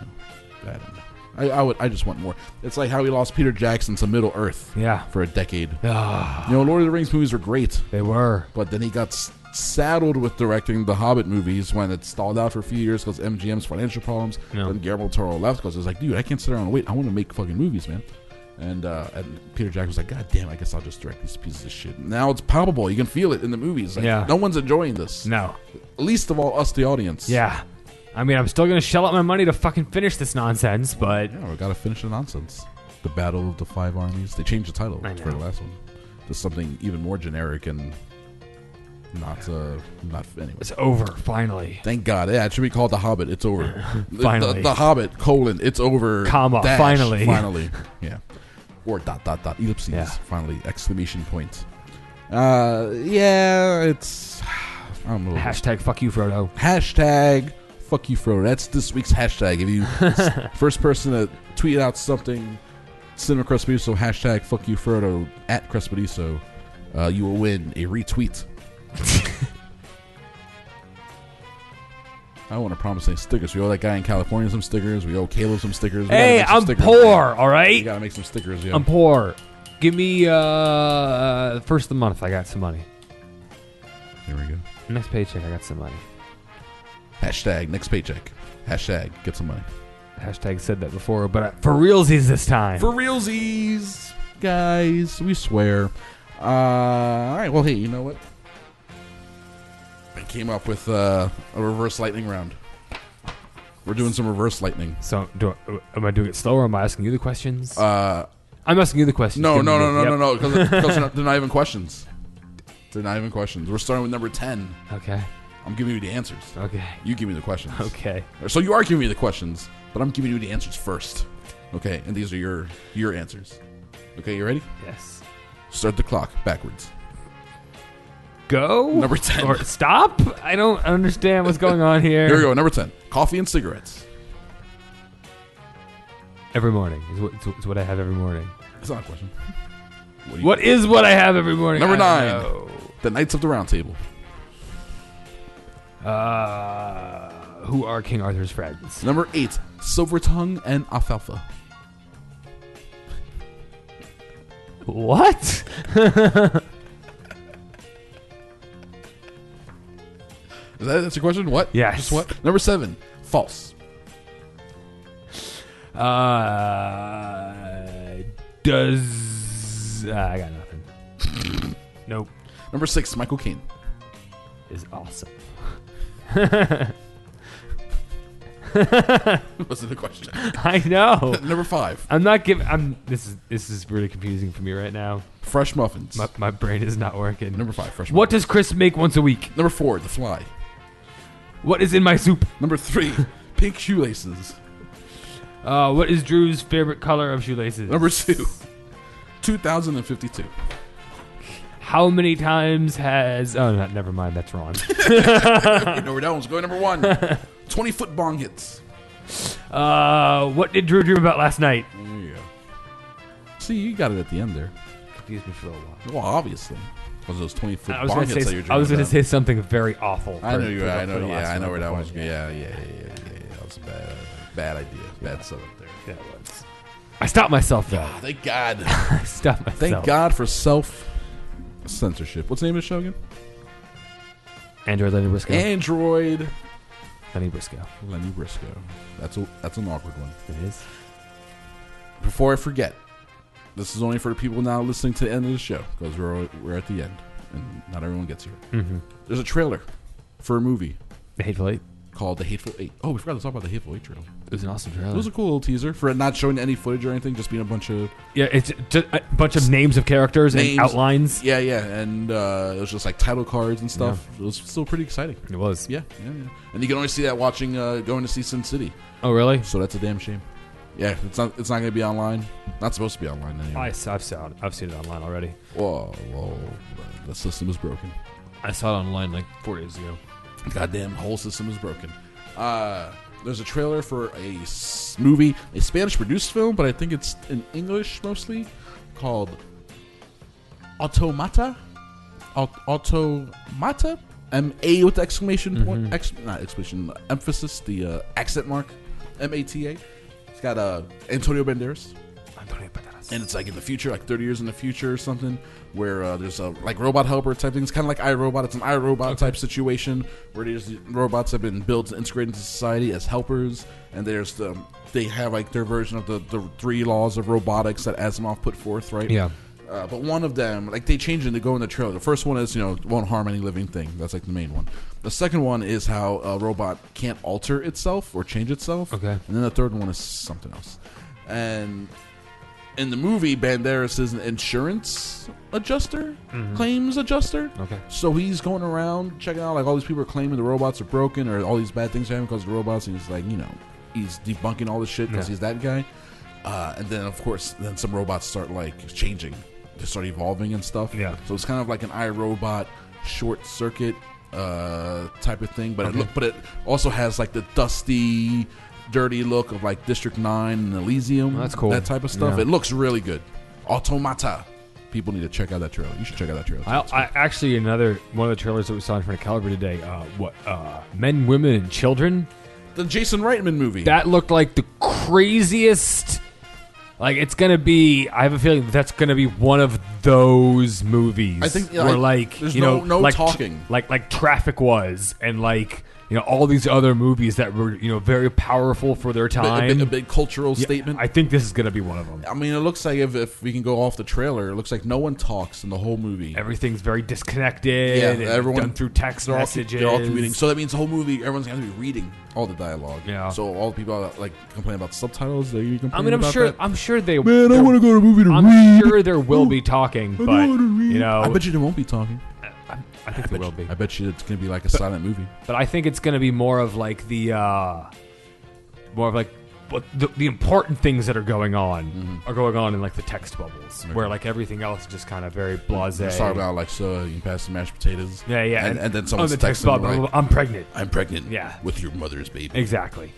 I don't know. I just want more. It's like how he lost Peter Jackson to Middle Earth. For a decade. Lord of the Rings movies were great. They were, but then he got saddled with directing the Hobbit movies when it stalled out for a few years because MGM's financial problems. Then Guillermo del Toro left because it was like, dude, I can't sit around and wait. I want to make fucking movies, man. And Peter Jackson was like, God damn, I guess I'll just direct these pieces of shit. Now it's palpable. You can feel it in the movies. Like, no one's enjoying this. No. Least of all us, the audience. Yeah. I mean, I'm still going to shell out my money to fucking finish this nonsense, but... Yeah, we got to finish the nonsense. The Battle of the Five Armies. They changed the title for the last one to something even more generic and not anyway. It's over, finally. Thank God. Yeah, it should be called The Hobbit. It's over. Finally. The Hobbit, : it's over. Comma, dash, finally. Finally. Yeah. Or ... ellipses. Yeah. Finally. Exclamation point. Yeah, it's... I don't know. Hashtag fuck you, Frodo. Hashtag fuck you, Frodo. That's this week's hashtag. If you first person to tweet out something, Cinema Crespediso, hashtag fuck you, Frodo, at Crespediso, you will win a retweet. I don't want to promise any stickers. We owe that guy in California some stickers. We owe Caleb some stickers. Hey, I'm poor, all right? You got to make some stickers, yeah. I'm poor. Give me first of the month, I got some money. Here we go. Next paycheck, I got some money. Hashtag next paycheck. Hashtag get some money. Hashtag said that before, but for realsies this time. For realsies, guys, we swear. All right, well, hey, you know what? I came up with a reverse lightning round. We're doing some reverse lightning. So, am I doing it slower? Or am I asking you the questions? I'm asking you the questions. No, because they're not even questions. They're not even questions. We're starting with number 10. Okay. I'm giving you the answers. Okay. You give me the questions. Okay. So you are giving me the questions, but I'm giving you the answers first. Okay, and these are your answers. Okay, you ready? Yes. Start the clock backwards. Go? Number 10. Or stop? I don't understand what's going on here. Here we go. Number 10. Coffee and cigarettes. Every morning is what I have every morning. That's not a question. What is what I have every morning? Number 9. The Knights of the Round Table. Who are King Arthur's friends? Number 8. Silver Tongue and Alfalfa. What? That's your question? What? Yes. Just what? Number 7. False. I got nothing. Nope. Number 6. Michael Caine. Is awesome. Wasn't the question. I know. Number 5. I'm not giving. This is really confusing for me right now. Fresh muffins. My brain is not working. Number 5. Fresh. What does Chris make once a week? Number 4. The Fly. What is in my soup? Number 3. Pink shoelaces. What is Drew's favorite color of shoelaces? Number 2. 2052. How many times has... Oh, no, never mind. That's wrong. You know where that one's going. Number 1. 20-foot bong hits. What did Drew dream about last night? There you go. See, you got it at the end there. Confused me for a while. Well, obviously. Was those 20-foot I was bong going hits that you're to I was going to say something very awful. I know you were. I know where that was. was. Yeah. That was a bad idea. Bad setup there. Yeah, it was. I stopped myself, though. Thank God. I stopped myself. Thank God for self-censorship. What's the name of the show again? Android Lenny Briscoe. Android Lenny Briscoe. Lenny Briscoe. That's an awkward one. It is. Before I forget, this is only for the people now listening to the end of the show, because we're at the end, and not everyone gets here. Mm-hmm. There's a trailer for a movie. The Hateful Eight. Called The Hateful Eight. Oh, we forgot to talk about The Hateful Eight trailer. It was an awesome trailer. It was a cool little teaser for it not showing any footage or anything, just being a bunch of... Yeah, it's just a bunch of names of characters and outlines. Yeah, and it was just like title cards and stuff. Yeah. It was still pretty exciting. It was. Yeah. And you can only see that watching, going to see Sin City. Oh, really? So that's a damn shame. Yeah, it's not going to be online. Not supposed to be online anymore. I've seen it online already. Whoa, the system is broken. I saw it online like 4 days ago. Goddamn, whole system is broken. There's a trailer for a movie, a Spanish-produced film, but I think it's in English mostly, called Automata. Automata? M-A with the exclamation point, not exclamation, emphasis, the accent mark, M-A-T-A. It's got Antonio Banderas. And it's like in the future, like 30 years in the future or something, where there's a like robot helper type thing. It's kind of like iRobot. It's an iRobot type situation where robots have been built and integrated into society as helpers, and they have like their version of the 3 laws of robotics that Asimov put forth, right? Yeah. But one of them, like they change it to go in the trailer. The first one is, won't harm any living thing. That's like the main one. The second one is how a robot can't alter itself or change itself. Okay. And then the third one is something else. And in the movie, Banderas is an insurance adjuster, claims adjuster. Okay. So he's going around checking out, like, all these people are claiming the robots are broken or all these bad things are happening because of the robots. And he's like, he's debunking all this shit because he's that guy. And then, of course, some robots start, like, changing. They start evolving and stuff. Yeah. So it's kind of like an iRobot short circuit type of thing. But it also has, like, the dusty, dirty look of like District 9 and Elysium. That's cool. That type of stuff. Yeah. It looks really good. Automata. People need to check out that trailer. You should check out that trailer. I actually, one of the trailers that we saw in front of Caliber today, Men, Women, and Children? The Jason Reitman movie. That looked like the craziest. Like, it's going to be, I have a feeling that's going to be one of those movies. I think, where like, there's no like, talking. Like Traffic was, and like, all these other movies that were, very powerful for their time. A big cultural statement. I think this is going to be one of them. I mean, it looks like if we can go off the trailer, it looks like no one talks in the whole movie. Everything's very disconnected. Yeah, and everyone done through text messages. They're all commuting. So that means the whole movie, everyone's going to be reading all the dialogue. Yeah. So all the people that, like, complain about subtitles, I'm sure they. Man, I want to go to a movie to read. I'm sure there will be talking, but I bet you there won't be talking. I think there will be. I bet you it's going to be like a silent movie. But I think it's going to be more of like what the important things that are going on are going on in like the text bubbles, where like everything else is just kind of very blasé. Let's talk about like, so you can pass the mashed potatoes. Yeah. And then someone's the text texting bubble, like, I'm pregnant. I'm pregnant. Yeah. With your mother's baby. Exactly.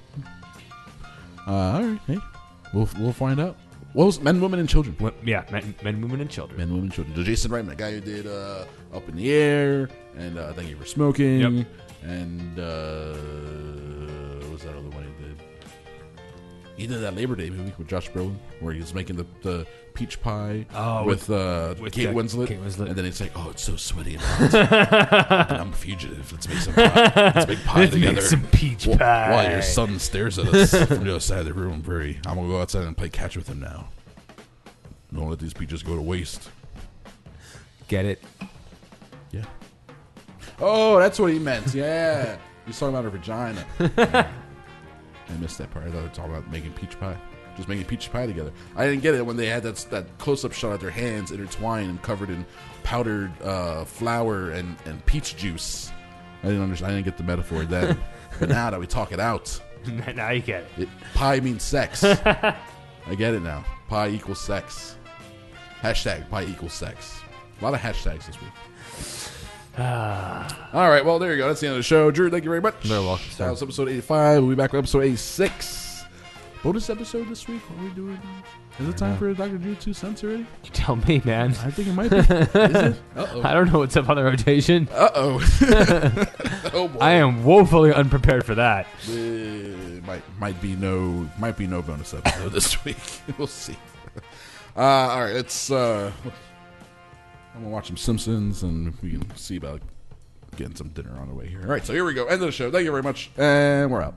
All right. Hey, we'll find out. What was Men, Women, and Children? Men, Women, and Children. Men, Women, and Children. So Jason Reitman, the guy who did Up in the Air and Thank You for Smoking. Yep. And what was that other one he did? He did that Labor Day movie with Josh Brolin where he was making the peach pie with Kate Winslet. And then it's like, oh, it's so sweaty and hot. And I'm a fugitive. Let's make some pie. Let's make pie together. Make some peach pie. While your son stares at us from the other side of the room. I'm going to go outside and play catch with him now. Don't let these peaches go to waste. Get it? Yeah. Oh, that's what he meant. Yeah. He's talking about her vagina. I missed that part. I thought they were talking about making peach pie. Just making peach pie together. I didn't get it when they had that close-up shot of their hands intertwined and covered in powdered flour and peach juice. I didn't understand. I didn't get the metaphor then. But now that we talk it out. Now you get it. Pie means sex. I get it now. Pie equals sex. Hashtag pie equals sex. A lot of hashtags this week. All right, well, there you go. That's the end of the show. Drew, thank you very much. You're welcome, sir. That was episode 85. We'll be back with episode 86. Bonus episode this week. What are we doing? Is it time for Dr. Drew 2 cents already? You tell me, man. I think it might be. Is it? Uh-oh. I don't know what's up on the rotation. Uh-oh. Oh, boy. I am woefully unprepared for that. Might be no bonus episode this week. We'll see. All right, let's. I'm gonna watch some Simpsons, and we can see about getting some dinner on the way here. All right, so here we go. End of the show. Thank you very much, and we're out.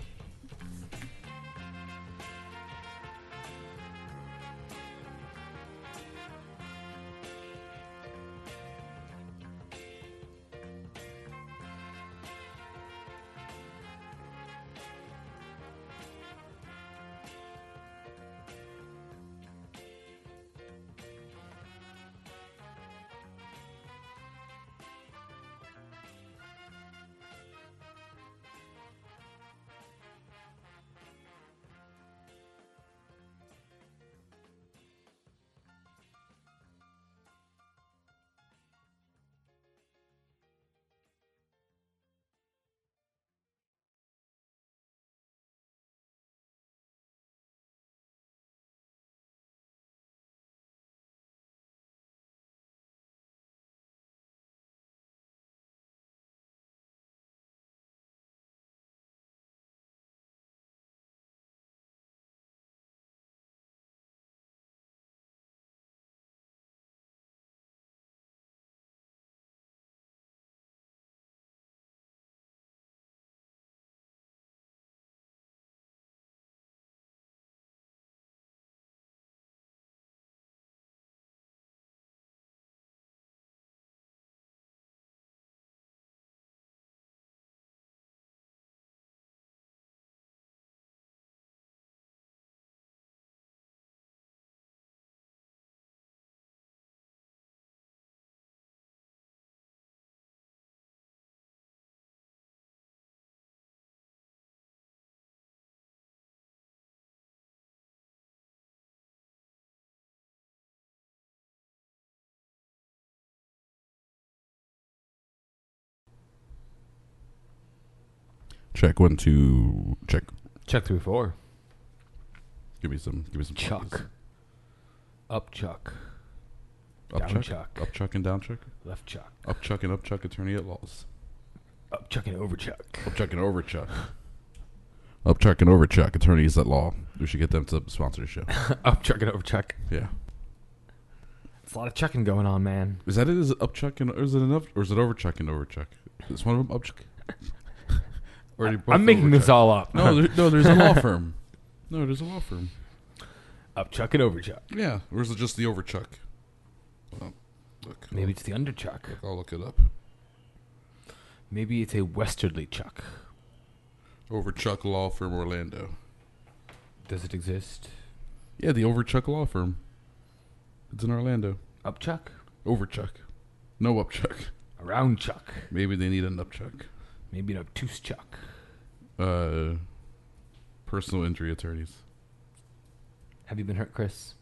Check 1 2 check. Check 3 4. Give me some chuck. Plugs. Up chuck. Up Down chuck. chuck. Up chuck and down chuck. Left chuck. Up chuck and up chuck. Attorney at laws. Up chuck and over chuck. Up chuck and over chuck. Up chuck and over chuck. Attorneys at law. We should get them to sponsor the show. Up chuck and over chuck. Yeah. It's a lot of chucking going on, man. Is that it? Is it up chuck and or is it enough? Or is it over chuck and over chuck? Is one of them up chuck? I'm making this all up. No, there's a law firm. No, there's a law firm. Up chuck and over chuck. Yeah, or is it just the over chuck? Well, look, maybe it's the under chuck. I'll look it up. Maybe it's a westerly chuck. Over Chuck Law Firm Orlando. Does it exist? Yeah, the Over Chuck Law Firm. It's in Orlando. Up chuck? Over Chuck. No up chuck. Around chuck. Maybe they need an up chuck. Maybe an obtuse chuck. Personal injury attorneys. Have you been hurt, Chris?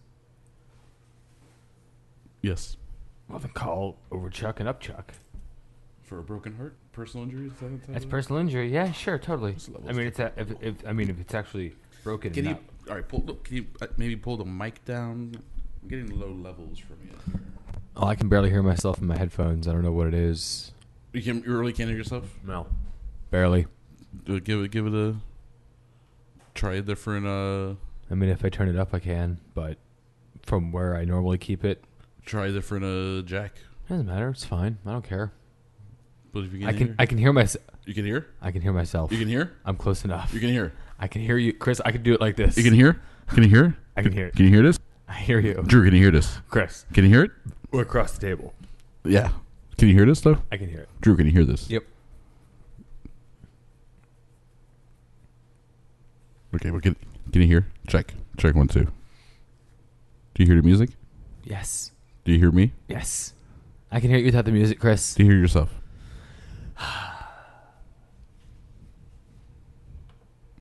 Yes. Well, then call over chuck and up chuck. For a broken heart? Personal injury? That's personal injury. Yeah, sure, totally. I mean, if it's actually broken. Can you? All right, can you maybe pull the mic down? I'm getting low levels from you. Oh, I can barely hear myself in my headphones. I don't know what it is. You really can't hear yourself? No, barely. Give it a try. A different. I mean, if I turn it up, I can. But from where I normally keep it, try a different jack. Doesn't matter. It's fine. I don't care. But if you can, I can hear myself. You can hear? I can hear myself. You can hear? I'm close enough. You can hear? I can hear you, Chris. I can do it like this. You can hear? Can you hear? I can hear. Can you hear this? I hear you. Drew, can you hear this? Chris. Can you hear it? We're across the table. Yeah. Can you hear this, though? I can hear it. Drew, can you hear this? Yep. Okay, well, can you hear? Check 1 2. Do you hear the music? Yes. Do you hear me? Yes. I can hear you without the music, Chris. Do you hear yourself?